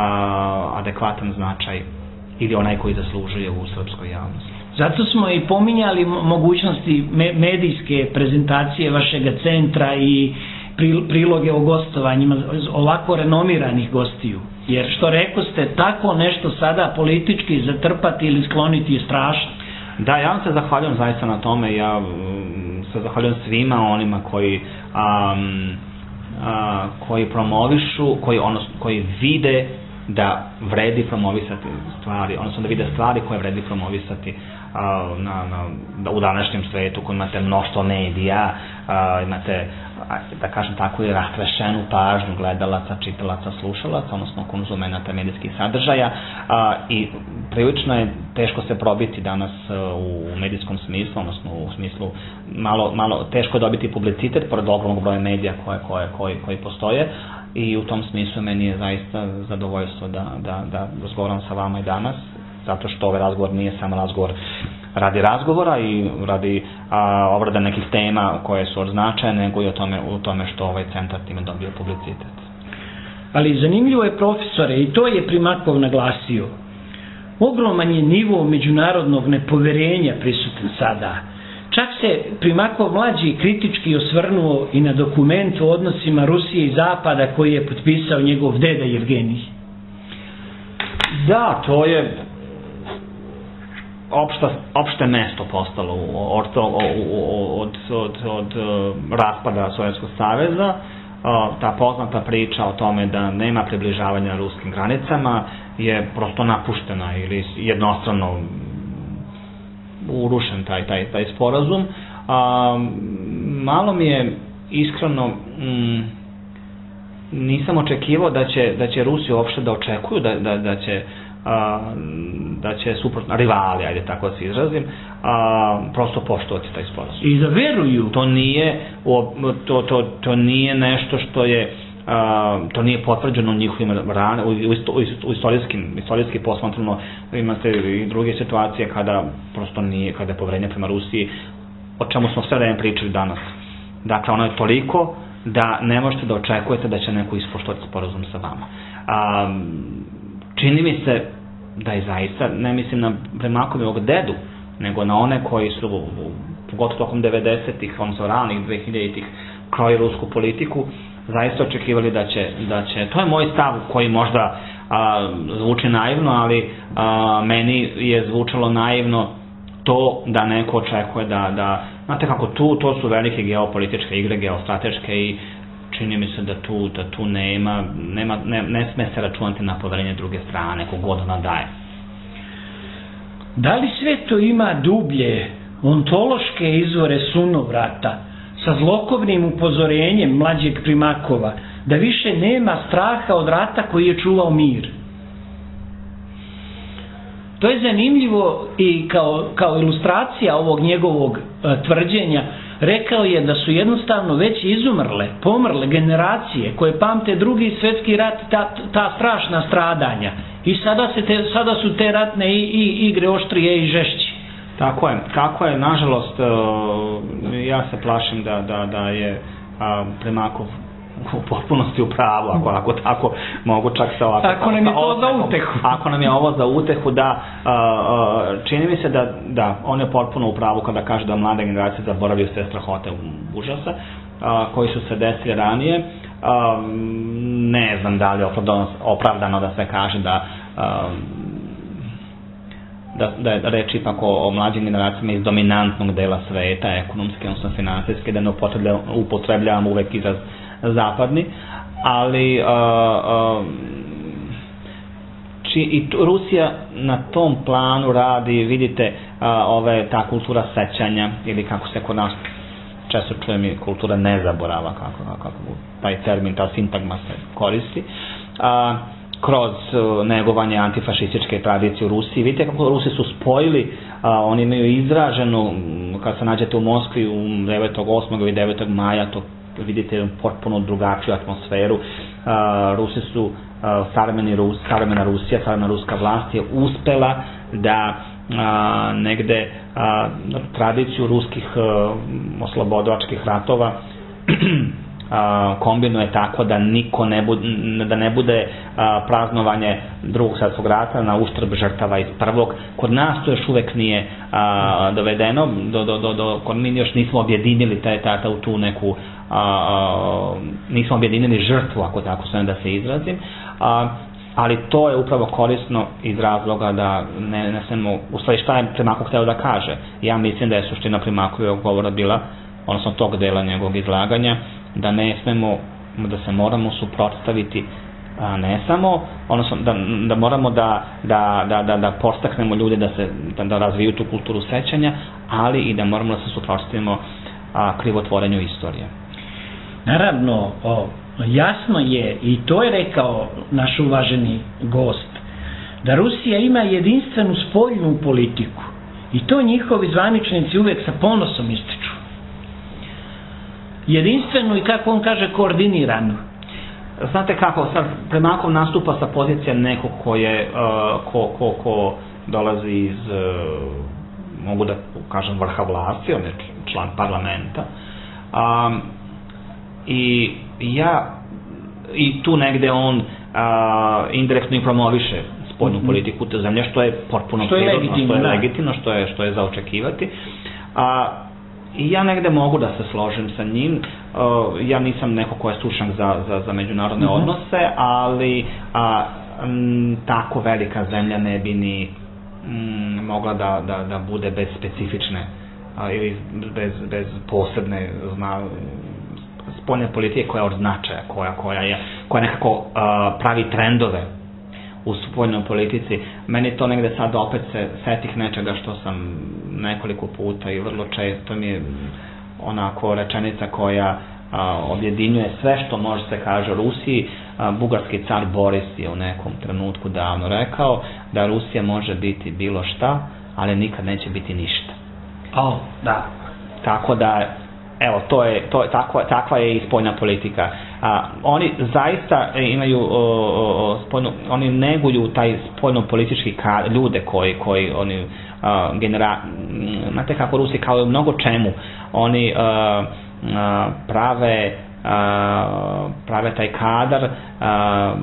a, adekvatan značaj ili onaj koji zaslužuje u srpskoj javnosti. Zato smo i pominjali mogućnosti medijske prezentacije vašeg centra i priloge o gostovanjima ovako renomiranih gostiju. Jer što rekao ste, tako nešto sada politički zatrpati ili skloniti je strašno. Da, ja vam se zahvaljujem zaista na tome. Ja um, se zahvaljujem svima onima koji um, a, koji promovišu, koji, odnosno, koji vide da vredi promovisati stvari, odnosno da vide stvari koje vredi promovisati a, na, na, u današnjem svetu, koji imate mnoštvo medija, a, imate, da kažem tako, i rastrešenu pažnju gledalaca, čitalaca, slušalaca, odnosno konzumenata medijskih sadržaja, a, i prilično je teško se probiti danas u medijskom smislu, odnosno u smislu malo, malo teško je dobiti publicitet pored ogromnog broja medija koje, koje, koji, koji postoje, i u tom smislu meni je zaista zadovoljstvo da, da, da razgovaram sa vama i danas, zato što ovaj razgovor nije samo razgovor radi razgovora i radi a, obrade nekih tema koje su od značaja, nego i o tome, u tome što ovaj centar time dobio publicitet. Ali zanimljivo je, profesore, i to je Primakov naglasio, ogroman je nivo međunarodnog nepoverenja prisutan sada. Čak se Primakov mlađi kritički osvrnuo i na dokument o odnosima Rusije i Zapada koji je potpisao njegov deda Jevgenij. Da, to je opšta, opšte mesto postalo od, od, od, od raspada Sovjetskog saveza. Ta poznata priča o tome da nema približavanja ruskim granicama je prosto napuštena ili jednostrano urušen taj, taj, taj sporazum. A, malo mi je iskreno mm, nisam očekivao da će, da će Rusi uopšte da očekuju da, da, da će a, da će suprotno rivali, ajde tako da se izrazim, a, prosto poštovati taj sporazum. I da veruju. To nije, to, to, to nije nešto što je, a, to nije potvrđeno u njihovim rane, u, u, u istorijskim, istorijski posmatrano, imate i druge situacije kada prosto nije, kada je poverenje prema Rusiji, o čemu smo sve vreme pričali danas. Dakle, ono je toliko da ne možete da očekujete da će neko ispoštovati sporazum sa vama. A, čini mi se da je zaista, ne mislim na Primakovog dedu, nego na one koji su, pogotovo tokom devedesetih, odnosno ranih dvehiljaditih, kroji rusku politiku, zaista očekivali da će, da će, to je moj stav koji možda a, zvuči naivno, ali a, meni je zvučalo naivno to da neko očekuje da, da, znate kako, tu, to su velike geopolitičke igre, geostrateške i čini mi se da tu, da tu nema, nema ne, ne sme se računati na poverenje druge strane, kogod ona daje. Da li sve to ima dublje, ontološke izvore sunovrata, sa zlokovnim upozorenjem mlađeg Primakova, da više nema straha od rata koji je čuvao mir? To je zanimljivo i kao, kao ilustracija ovog njegovog e, tvrđenja. Rekao je da su jednostavno već izumrle, pomrle generacije koje pamte drugi svjetski rat, ta, ta strašna stradanja. I sada, se te, sada su te ratne i, i, igre oštrije i žešći. Tako je, tako je, nažalost, ja se plašim da, da, da je Primakov u potpunosti u pravu, ako, ako tako mogu čak sa ovako... Ako nam je to za utehu. Ako nam je ovo za utehu, da, čini mi se da, da, on je potpuno u pravu kada kaže da mlade generacije zaboravljaju sve strahote užasa koji su se desili ranije. Ne znam da li je opravdano da se kaže da da, da je reč ipak o, o mlađim generacijama iz dominantnog dela sveta, ekonomski, odnosno finansijski, da ne upotrebljavamo uvek izraz zapadni, ali uh, uh, či, i tu, Rusija na tom planu radi, vidite, uh, ove, ta kultura sećanja, ili kako se kod nas često čujem i kultura nezaborava, kako, kako taj termin, ta sintagma se koristi, uh, kroz uh, negovanje antifašističke tradicije u Rusiji. Vidite kako Rusi su spojili, uh, oni imaju izraženu, kad se nađete u Moskvi u devetog osmog i devetog maja, to vidite potpuno drugačiju atmosferu. Uh, Rusi su, uh, savremeni Rus, savremena Rusija, savremena ruska vlast je uspela da uh, negde uh, tradiciju ruskih uh, oslobodilačkih ratova Uh, kombinuje tako da niko ne bude, da ne bude uh, praznovanje drugog svjetskog rata na uštrb žrtava iz prvog. Kod nas to još uvek nije uh, dovedeno, do, do, do, do, kod mi još nismo objedinili taj tata u tu neku, uh, uh, nismo objedinili žrtvu, ako tako sve da se izrazim, uh, ali to je upravo korisno iz razloga da ne, ne smemo, u stvari šta je Primakov hteo da kaže. Ja mislim da je suština Primakovog govora bila, odnosno tog dela njegovog izlaganja, da ne smemo, da se moramo suprotstaviti, a ne samo, odnosno da, da moramo da, da, da, da, da podstaknemo ljude da, se, da, da razviju tu kulturu sećanja, ali i da moramo da se suprotstavimo a, krivotvorenju istorije. Naravno, o, jasno je, i to je rekao naš uvaženi gost, da Rusija ima jedinstvenu spoljnu politiku i to njihovi zvaničnici uvek sa ponosom ističu. Jedinstvenu i, kako on kaže, koordiniranu. Znate kako, sad Primakov nastupa sa pozicije nekog ko je, uh, ko, ko, ko dolazi iz, uh, mogu da kažem, vrha vlasti, on je član parlamenta. Um, I ja, i tu negde on uh, indirektno i promoviše spoljnu mm-hmm. politiku te zemlje, što je potpuno što je prirodno, legitimno, što je da. legitimno, što je, što je za očekivati. A uh, I ja negde mogu da se složim sa njim. Uh, ja nisam neko ko je stručnjak za, za, za međunarodne mm-hmm. odnose, ali a, m, tako velika zemlja ne bi ni m, mogla da, da, da bude bez specifične a, ili bez, bez posebne zna, spoljne politike koja je od značaja, koja, koja, je, koja nekako a, pravi trendove u spoljnoj politici. Meni to negde sad opet se setih nečega što sam nekoliko puta i vrlo često mi je onako rečenica koja a, objedinjuje sve što može se kaže o Rusiji. A, bugarski car Boris je u nekom trenutku davno rekao da Rusija može biti bilo šta, ali nikad neće biti ništa. Oh, da. Tako da, evo, to je, to je takva, takva je i spoljna politika. A, oni zaista imaju, o, o, spoljnu, oni neguju taj spoljno-politički ljude koji, koji oni a, genera, znate kako Rusi kao i u mnogo čemu, oni a, a, prave, a, prave taj kadar, a,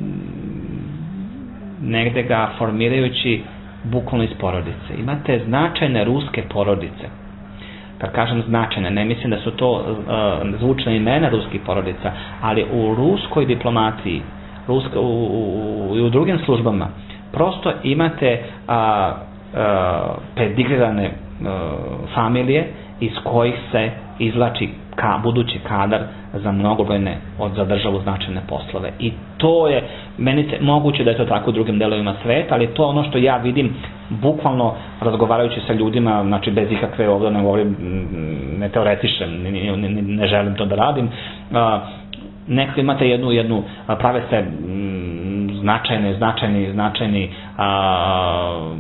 negde ga formirajući bukvalno iz porodice. Imate značajne ruske porodice. Kad kažem značajne, ne mislim da su to uh, zvučne imena ruskih porodica, ali u ruskoj diplomaciji, ruska, u, u, u, u drugim službama, prosto imate uh, uh, pedigrirane uh, familije iz kojih se izvlači ka, budući kadar za mnogobrojne od za državu značajne poslove. I to je, meni se, moguće da je to tako u drugim delovima sveta, ali to je ono što ja vidim bukvalno razgovarajući sa ljudima, znači bez ikakve, ovdje ne govorim, ne teoretišem, ne, ne, ne, ne želim to da radim, a, nekako imate jednu, jednu, prave se m, značajne, značajni, značajni, a,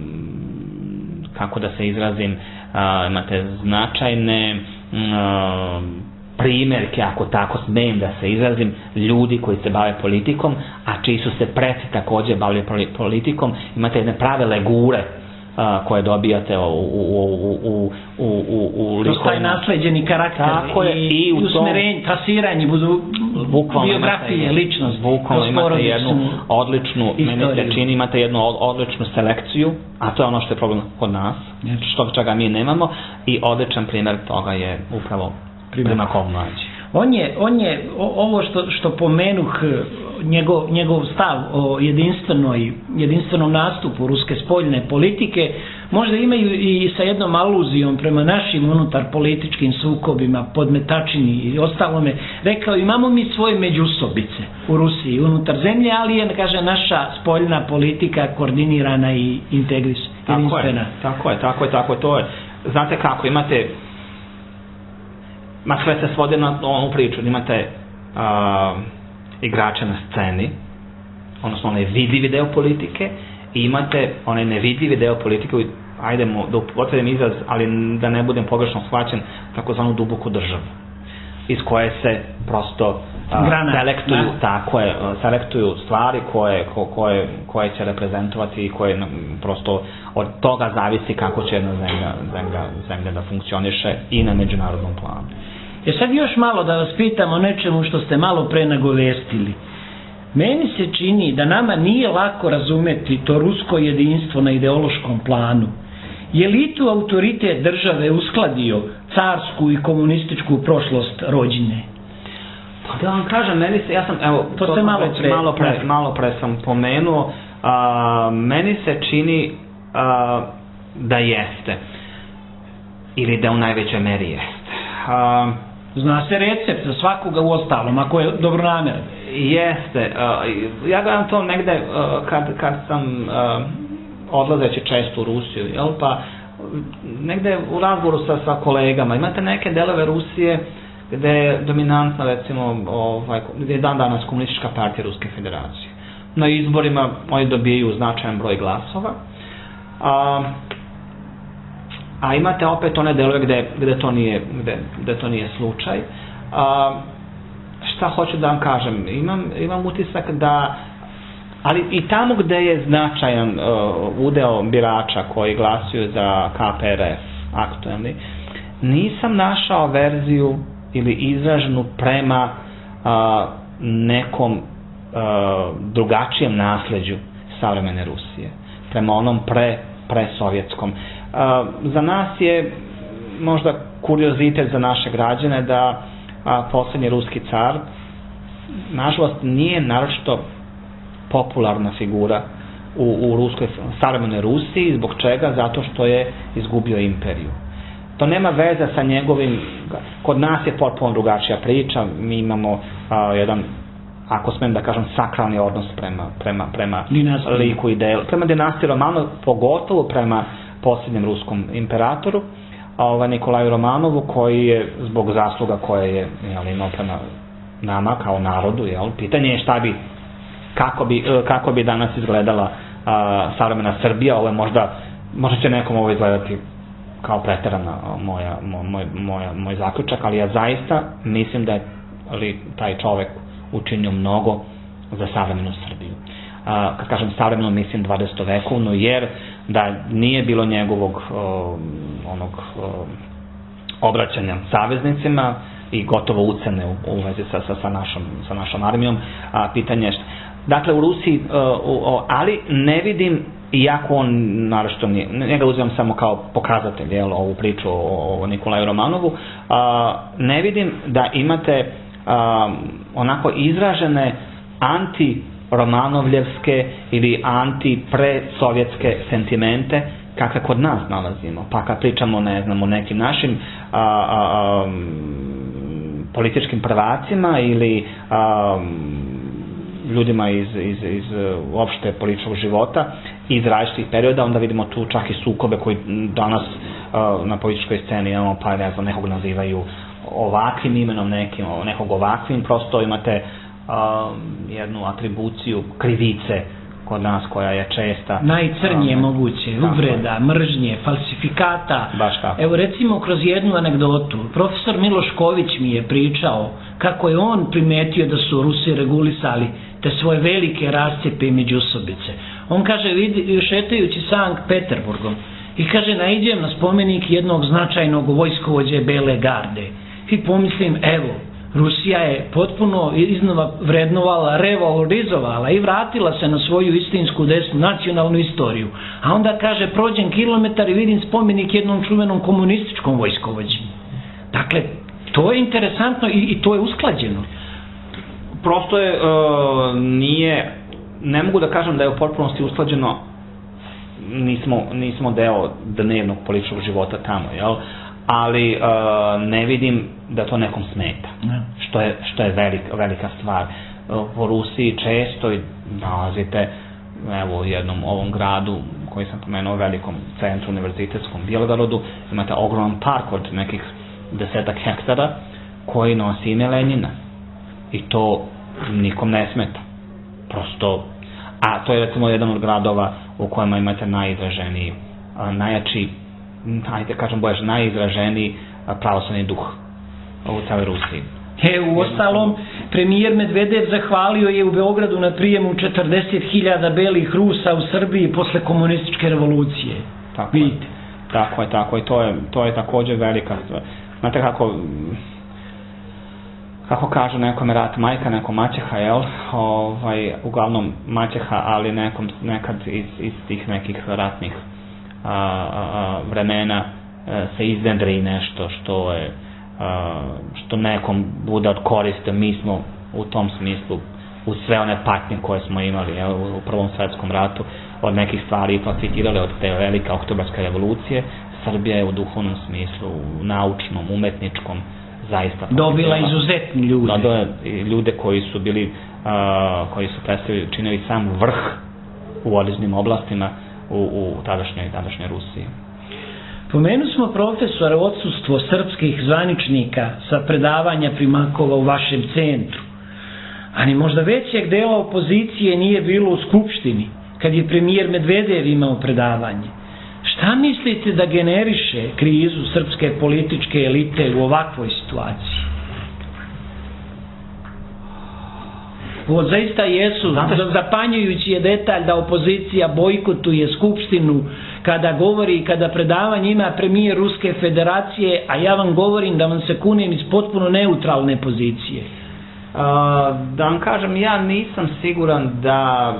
kako da se izrazim, a, imate značajne a, primjerke, ako tako smijem da se izrazim, ljudi koji se bave politikom, a čiji su se preci također bavili politikom, imate jedne prave legure a, koje dobijate u, u, u, u, u, u, u likovima. To je nasleđeni karakter tako je, i, i usmerenje, trasiranje, budu biografije, imate, ličnost. Bukvalno imate jednu odličnu, meni se čini, imate jednu odličnu selekciju, a to je ono što je problem kod nas, što čega mi nemamo, i odličan primjer toga je upravo Primakov mlađi. On je, on je ovo što, što pomenuh, njegov, njegov stav o jedinstvenoj, jedinstvenom nastupu ruske spoljne politike, možda imaju i sa jednom aluzijom prema našim unutar političkim sukobima, podmetačini i ostalome. Rekao, imamo mi svoje međusobice u Rusiji, unutar zemlje, ali je, kaže, naša spoljna politika koordinirana i integris, jedinstvena. Tako je, tako je, tako je, to je. Znate kako, imate ma sve se svode na onu priču, imate uh, igrače na sceni, odnosno onaj vidljivi deo politike, i imate onaj nevidljivi deo politike, ajdemo da upotrebim izraz, ali da ne budem pogrešno shvaćen, takozvanu duboku državu, iz koje se prosto uh, selektuju, da. tako je, selektuju stvari koje, ko, koje, koje će reprezentovati i koje prosto od toga zavisi kako će jedna zemlja, zemlja, zemlja da funkcioniše i na međunarodnom planu. Ja sad još malo da vas pitam o nečemu što ste malo pre nagovestili. Meni se čini da nama nije lako razumeti to rusko jedinstvo na ideološkom planu. Je li tu autoritet države uskladio carsku i komunističku prošlost rođine? Pa da vam kažem, meni se, ja sam, evo, to, to se malo pre, malo pre, malo pre sam pomenuo, a, meni se čini a, da jeste. Ili da u najvećoj meri jeste. A, Zna se recept za svakoga u ostalom, ako je dobronameran. Jeste. Uh, ja gledam to negde uh, kad, kad sam uh, odlazeći često u Rusiju, jel, pa negde u razgovoru sa, sa kolegama, imate neke delove Rusije gde je dominantna, recimo, ovaj, gde je dan danas komunistička partija Ruske federacije. Na izborima oni dobijaju značajan broj glasova, a, a imate opet one delove gde, gde, to, nije, gde, gde to nije slučaj. A, šta hoću da vam kažem, imam, imam utisak da, ali i tamo gde je značajan uh, udeo birača koji glasuju za K P R F aktuelni, nisam našao verziju ili izraženu prema uh, nekom uh, drugačijem nasleđu savremene Rusije, prema onom pre, presovjetskom. Uh, za nas je možda kuriozitet za naše građane da a posljednji ruski car nažalost nije naročito popularna figura u, u ruskoj savremenoj Rusiji. Zbog čega? Zato što je izgubio imperiju. To nema veze sa njegovim, kod nas je potpuno drugačija priča, mi imamo a, jedan, ako smijem da kažem, sakralni odnos prema, prema, prema liku i delu, prema dinastiji Romanov, pogotovo prema posljednjem ruskom imperatoru. ovaj, Nikolaju Romanovu, koji je zbog zasluga koje je jel, imao prema nama kao narodu, jel, pitanje je šta bi, kako bi, kako bi danas izgledala a, savremena Srbija. Ovo je možda, možda će nekom ovo izgledati kao preterana moja, moj, moja, moj zaključak, ali ja zaista mislim da je li taj čovek učinio mnogo za savremenu Srbiju. A, kad kažem savremeno, mislim dvadesetovekovnu, jer da nije bilo njegovog o, onog o, obraćanja saveznicima i gotovo ucene u, u vezi sa, sa, sa, našom, sa našom armijom, a, pitanje je šta. Dakle, u Rusiji, o, o, ali ne vidim, iako on, naravno, nije, njega uzimam samo kao pokazatelj, jel, ovu priču o, o Nikolaju Romanovu, a, ne vidim da imate a, onako izražene anti-romanovljevske ili anti-presovjetske sentimente kakve kod nas nalazimo. Pa kad pričamo, ne znam, o nekim našim a, a, a, političkim prvacima ili a, ljudima iz, iz, iz opšte političkog života iz različitih perioda, onda vidimo tu čak i sukobe koji danas uh, na političkoj sceni imamo, pa ne znam, nekog nazivaju ovakvim imenom, nekim, nekog ovakvim, prosto imate uh, jednu atribuciju krivice kod nas koja je česta. Najcrnije um, moguće, uvreda, mržnje, falsifikata. Baš tako. Evo recimo kroz jednu anegdotu, profesor Miloš Ković mi je pričao kako je on primetio da su Rusi regulisali te svoje velike rascepe međusobice. On kaže, vidi, šetajući Sankt Peterburgom, i kaže, naiđem na spomenik jednog značajnog vojskovođe Bele garde. I pomislim, evo, Rusija je potpuno iznova vrednovala, revalorizovala i vratila se na svoju istinsku desnu nacionalnu istoriju. A onda kaže, prođem kilometar i vidim spomenik jednom čuvenom komunističkom vojskovođi. Dakle, to je interesantno i, i to je usklađeno. Prosto je, uh, nije, ne mogu da kažem da je u potpunosti usklađeno, nismo, nismo deo dnevnog političkog života tamo, jel? Ali uh, ne vidim da to nekom smeta, ne. Što je, što je velik, velika stvar. Uh, u Rusiji često nalazite, evo u jednom ovom gradu koji sam pomenuo, velikom centru univerzitetskom Bjelgorodu, imate ogroman park od nekih desetak hektara koji nosi ime Lenjina. I to nikom ne smeta. Prosto, a to je recimo jedan od gradova u kojima imate najizraženiji, najjači, ajde kažem bojaš, najizraženiji pravoslavni duh u celoj Rusiji. E, u ostalom, premijer Medvedev zahvalio je u Beogradu na prijemu četrdeset hiljada belih Rusa u Srbiji posle komunističke revolucije. Tako je, tako je, tako je, to je, to je također velika stvar. Znate kako, kako kažu, nekom je rat majka, nekom maćeha, jel? Ovaj, uglavnom maćeha, ali nekom, nekad iz, iz tih nekih ratnih a, a, vremena a, se izdendri nešto što je, a, što nekom bude od koriste. Mi smo u tom smislu, u sve one patnje koje smo imali, jel, u Prvom svetskom ratu, od nekih stvari profitirali od te velike oktobarske revolucije. Srbija je u duhovnom smislu, u naučnom, umetničkom, zaista dobila izuzetni ljude. Dobila ljude koji su bili, uh, koji su predstavili, činili sam vrh u određenim oblastima u, u tadašnjoj, tadašnjoj Rusiji. Pomenu smo, profesore, odsustvo srpskih zvaničnika sa predavanja primakova u vašem centru. Ali možda većeg dela opozicije nije bilo u Skupštini, kad je premijer Medvedev imao predavanje. Šta mislite da generiše krizu srpske političke elite u ovakvoj situaciji? Ovo zaista jesu, zapanjujući je detalj da opozicija bojkotuje Skupštinu kada govori i kada predavanje ima premijer Ruske federacije, a ja vam govorim da vam se kunem iz potpuno neutralne pozicije. Uh, da vam kažem, ja nisam siguran da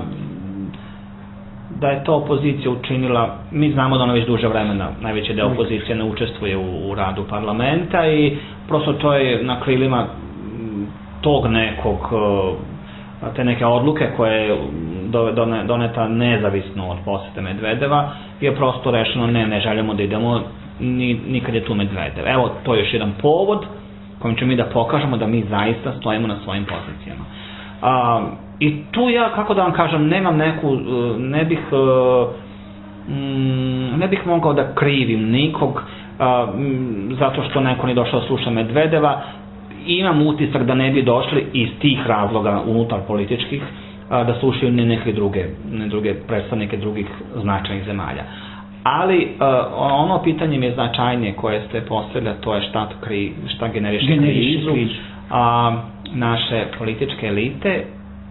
da je to opozicija učinila. Mi znamo da ona već duže vremena, najveći deo opozicije ne učestvuje u, u radu parlamenta i prosto to je na krilima tog nekog, te neke odluke koje je doneta nezavisno od posete Medvedeva, je prosto rešeno ne, ne želimo da idemo ni, nikad je tu Medvedev. Evo, to je još jedan povod kojim ćemo mi da pokažemo da mi zaista stojimo na svojim pozicijama. A, I tu ja, kako da vam kažem, nemam neku, ne bih, ne bih mogao da krivim nikog, zato što neko nije došao da sluša Medvedeva. Imam utisak da ne bi došli iz tih razloga unutar političkih da slušaju ne neke druge, ne druge predstavnike drugih značajnih zemalja. Ali ono pitanje mi je značajnije koje ste postavili, to je šta, kri, šta generiše krizu. A, naše političke elite,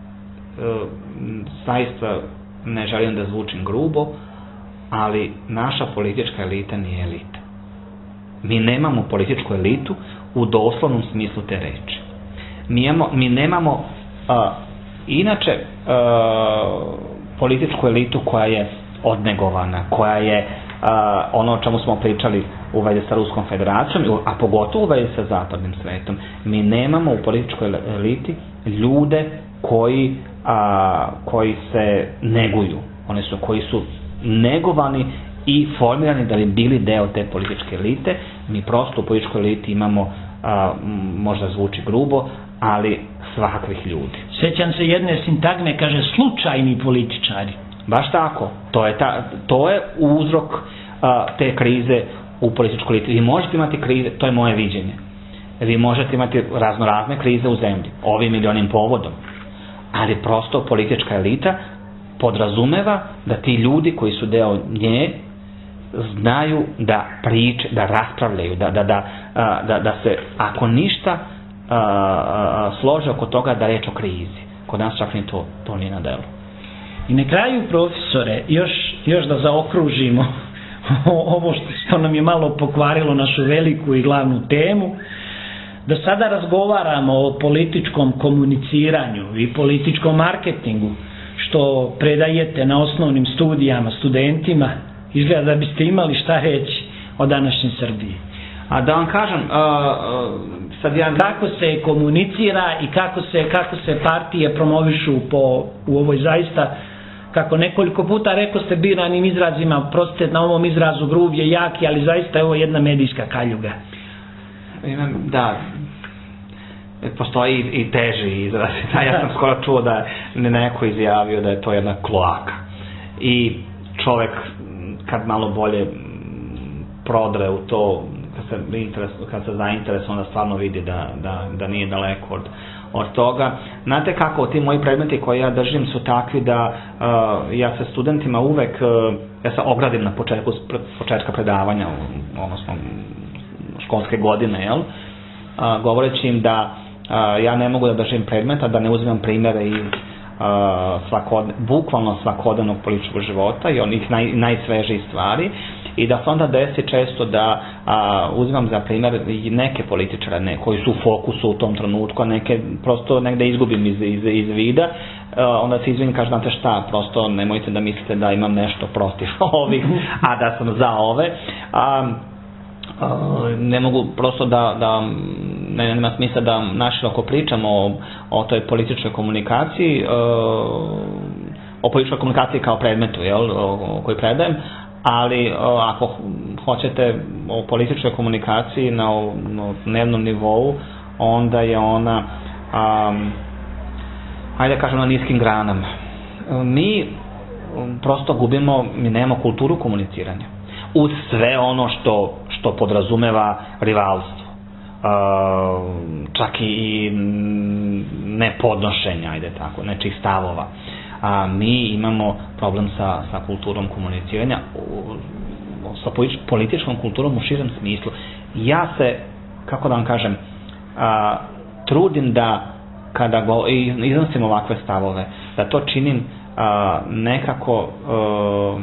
zaista ne želim da zvučim grubo, ali naša politička elita nije elita. Mi nemamo političku elitu u doslovnom smislu te reči. Mi, imamo, mi nemamo a, inače a, političku elitu koja je odnegovana, koja je a, ono o čemu smo pričali u vezi sa Ruskom federacijom, a pogotovo u vezi sa zapadnim svetom. Mi nemamo u političkoj eliti ljude koji, a, koji se neguju. Oni su koji su negovani i formirani da bi bili deo te političke elite. Mi prosto u političkoj eliti imamo, a, možda zvuči grubo, ali svakakvih ljudi. Sjećam se jedne sintagme, kaže slučajni političari. Baš tako. To je, ta, to je uzrok a, te krize u političkoj eliti. Vi možete imati krize, to je moje viđenje. Vi možete imati raznorazne krize u zemlji, ovim ili onim povodom. Ali prosto politička elita podrazumeva da ti ljudi koji su deo nje znaju da priče, da raspravljaju, da, da, da, da, da se, ako ništa, slože oko toga da reč o krizi. Kod nas čak ni to, to nije na delu. I na kraju, profesore, još, još da zaokružimo ovo što, što nam je malo pokvarilo našu veliku i glavnu temu, da sada razgovaramo o političkom komuniciranju i političkom marketingu, što predajete na osnovnim studijama studentima, izgleda da biste imali šta reći o današnjoj Srbiji. A da vam kažem, uh, sad ja... kako se komunicira i kako se, kako se partije promovišu po, u ovoj zaista, kako nekoliko puta rekao ste biranim izrazima, prostite na ovom izrazu grub je jaki, ali zaista je ovo jedna medijska kaljuga. Da, postoji i teži izraz. Ja sam skoro čuo da neko izjavio da je to jedna kloaka. I čovek kad malo bolje prodre u to, kad se, interes, kad se zainteresuje, onda stvarno vidi da, da, da nije daleko od, od toga. Znate kako, ti moji predmeti koje ja držim su takvi da uh, ja se studentima uvek, uh, ja se ogradim na početku, početka predavanja, odnosno školske godine, jel? Uh, govoreći im da uh, ja ne mogu da držim predmeta, da ne uzimam primjere iz uh, svakod, bukvalno svakodnevnog političkog života i onih naj, najsvežijih stvari, i da se onda desi često da a, uzimam za primjer neke političare ne, koji su u fokusu u tom trenutku, a neke prosto negde izgubim iz, iz, iz vida, a, onda se izvinim, kažem, znate šta, prosto nemojte da mislite da imam nešto protiv ovih, a da sam za ove. A, a, ne mogu prosto da, da ne, nema smisla da naširoko pričamo o, o toj političkoj komunikaciji, a, o političkoj komunikaciji kao predmetu, jel, o, o koji predajem, ali o, ako hoćete o političkoj komunikaciji na, na dnevnom nivou, onda je ona um, ajde da kažem na niskim granama. Mi um, prosto gubimo, mi nemamo kulturu komuniciranja uz sve ono što, što podrazumeva rivalstvo, uh, čak i nepodnošenja, ajde tako, nečih stavova. A mi imamo problem sa, sa kulturom komuniciranja, sa političkom kulturom u širem smislu. Ja se, kako da vam kažem, a, trudim da kada go, iznosim ovakve stavove, da to činim a, nekako a,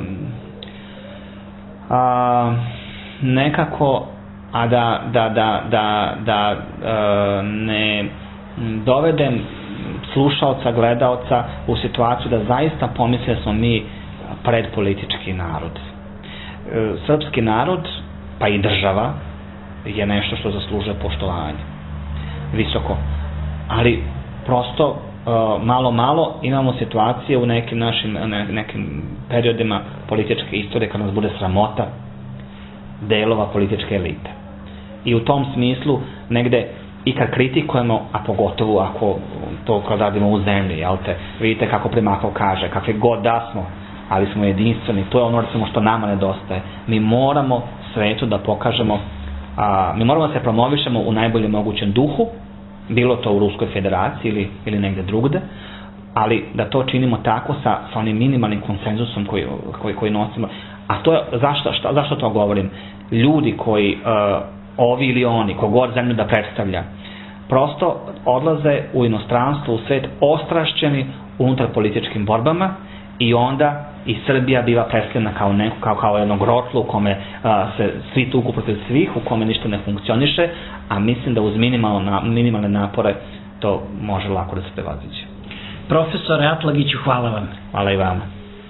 a, nekako a da, da, da, da, da a, ne dovedem slušaoca, gledaoca u situaciju da zaista pomisle smo mi predpolitički narod. Srpski narod, pa i država, je nešto što zaslužuje poštovanje. Visoko. Ali prosto malo, malo imamo situacije u nekim našim nekim periodima političke istorije kad nas bude sramota delova političke elite. I u tom smislu negde i kad kritikujemo, a pogotovo ako to kad radimo u zemlji, jel te, vidite kako Primakov kaže, kakve god da smo, ali smo jedinstveni, to je ono recimo što nama nedostaje. Mi moramo svetu da pokažemo, a, mi moramo da se promovišemo u najboljem mogućem duhu, bilo to u Ruskoj federaciji ili, ili negde drugde, ali da to činimo tako sa, sa onim minimalnim konsenzusom koji, koji, koji nosimo. A to je, zašto, šta, zašto to govorim? Ljudi koji, uh, ovi ili oni, kogod zemlju da predstavlja, prosto odlaze u inostranstvo, u svet ostrašćeni unutar političkim borbama i onda i Srbija biva predstavljena kao neko, kao, kao jedno grotlo u kome uh, se svi tuku protiv svih, u kome ništa ne funkcioniše, a mislim da uz minimalne, minimalne napore to može lako da se prevaziđe. Profesore Atlagiću, hvala vam. Hvala i vama.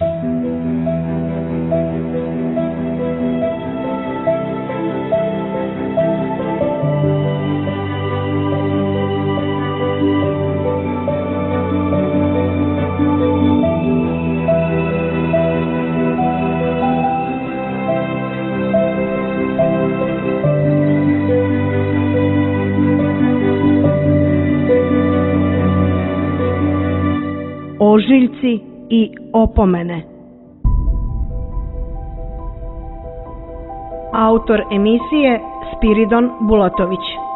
Ožiljci i opomene. Autor emisije Spiridon Bulatović.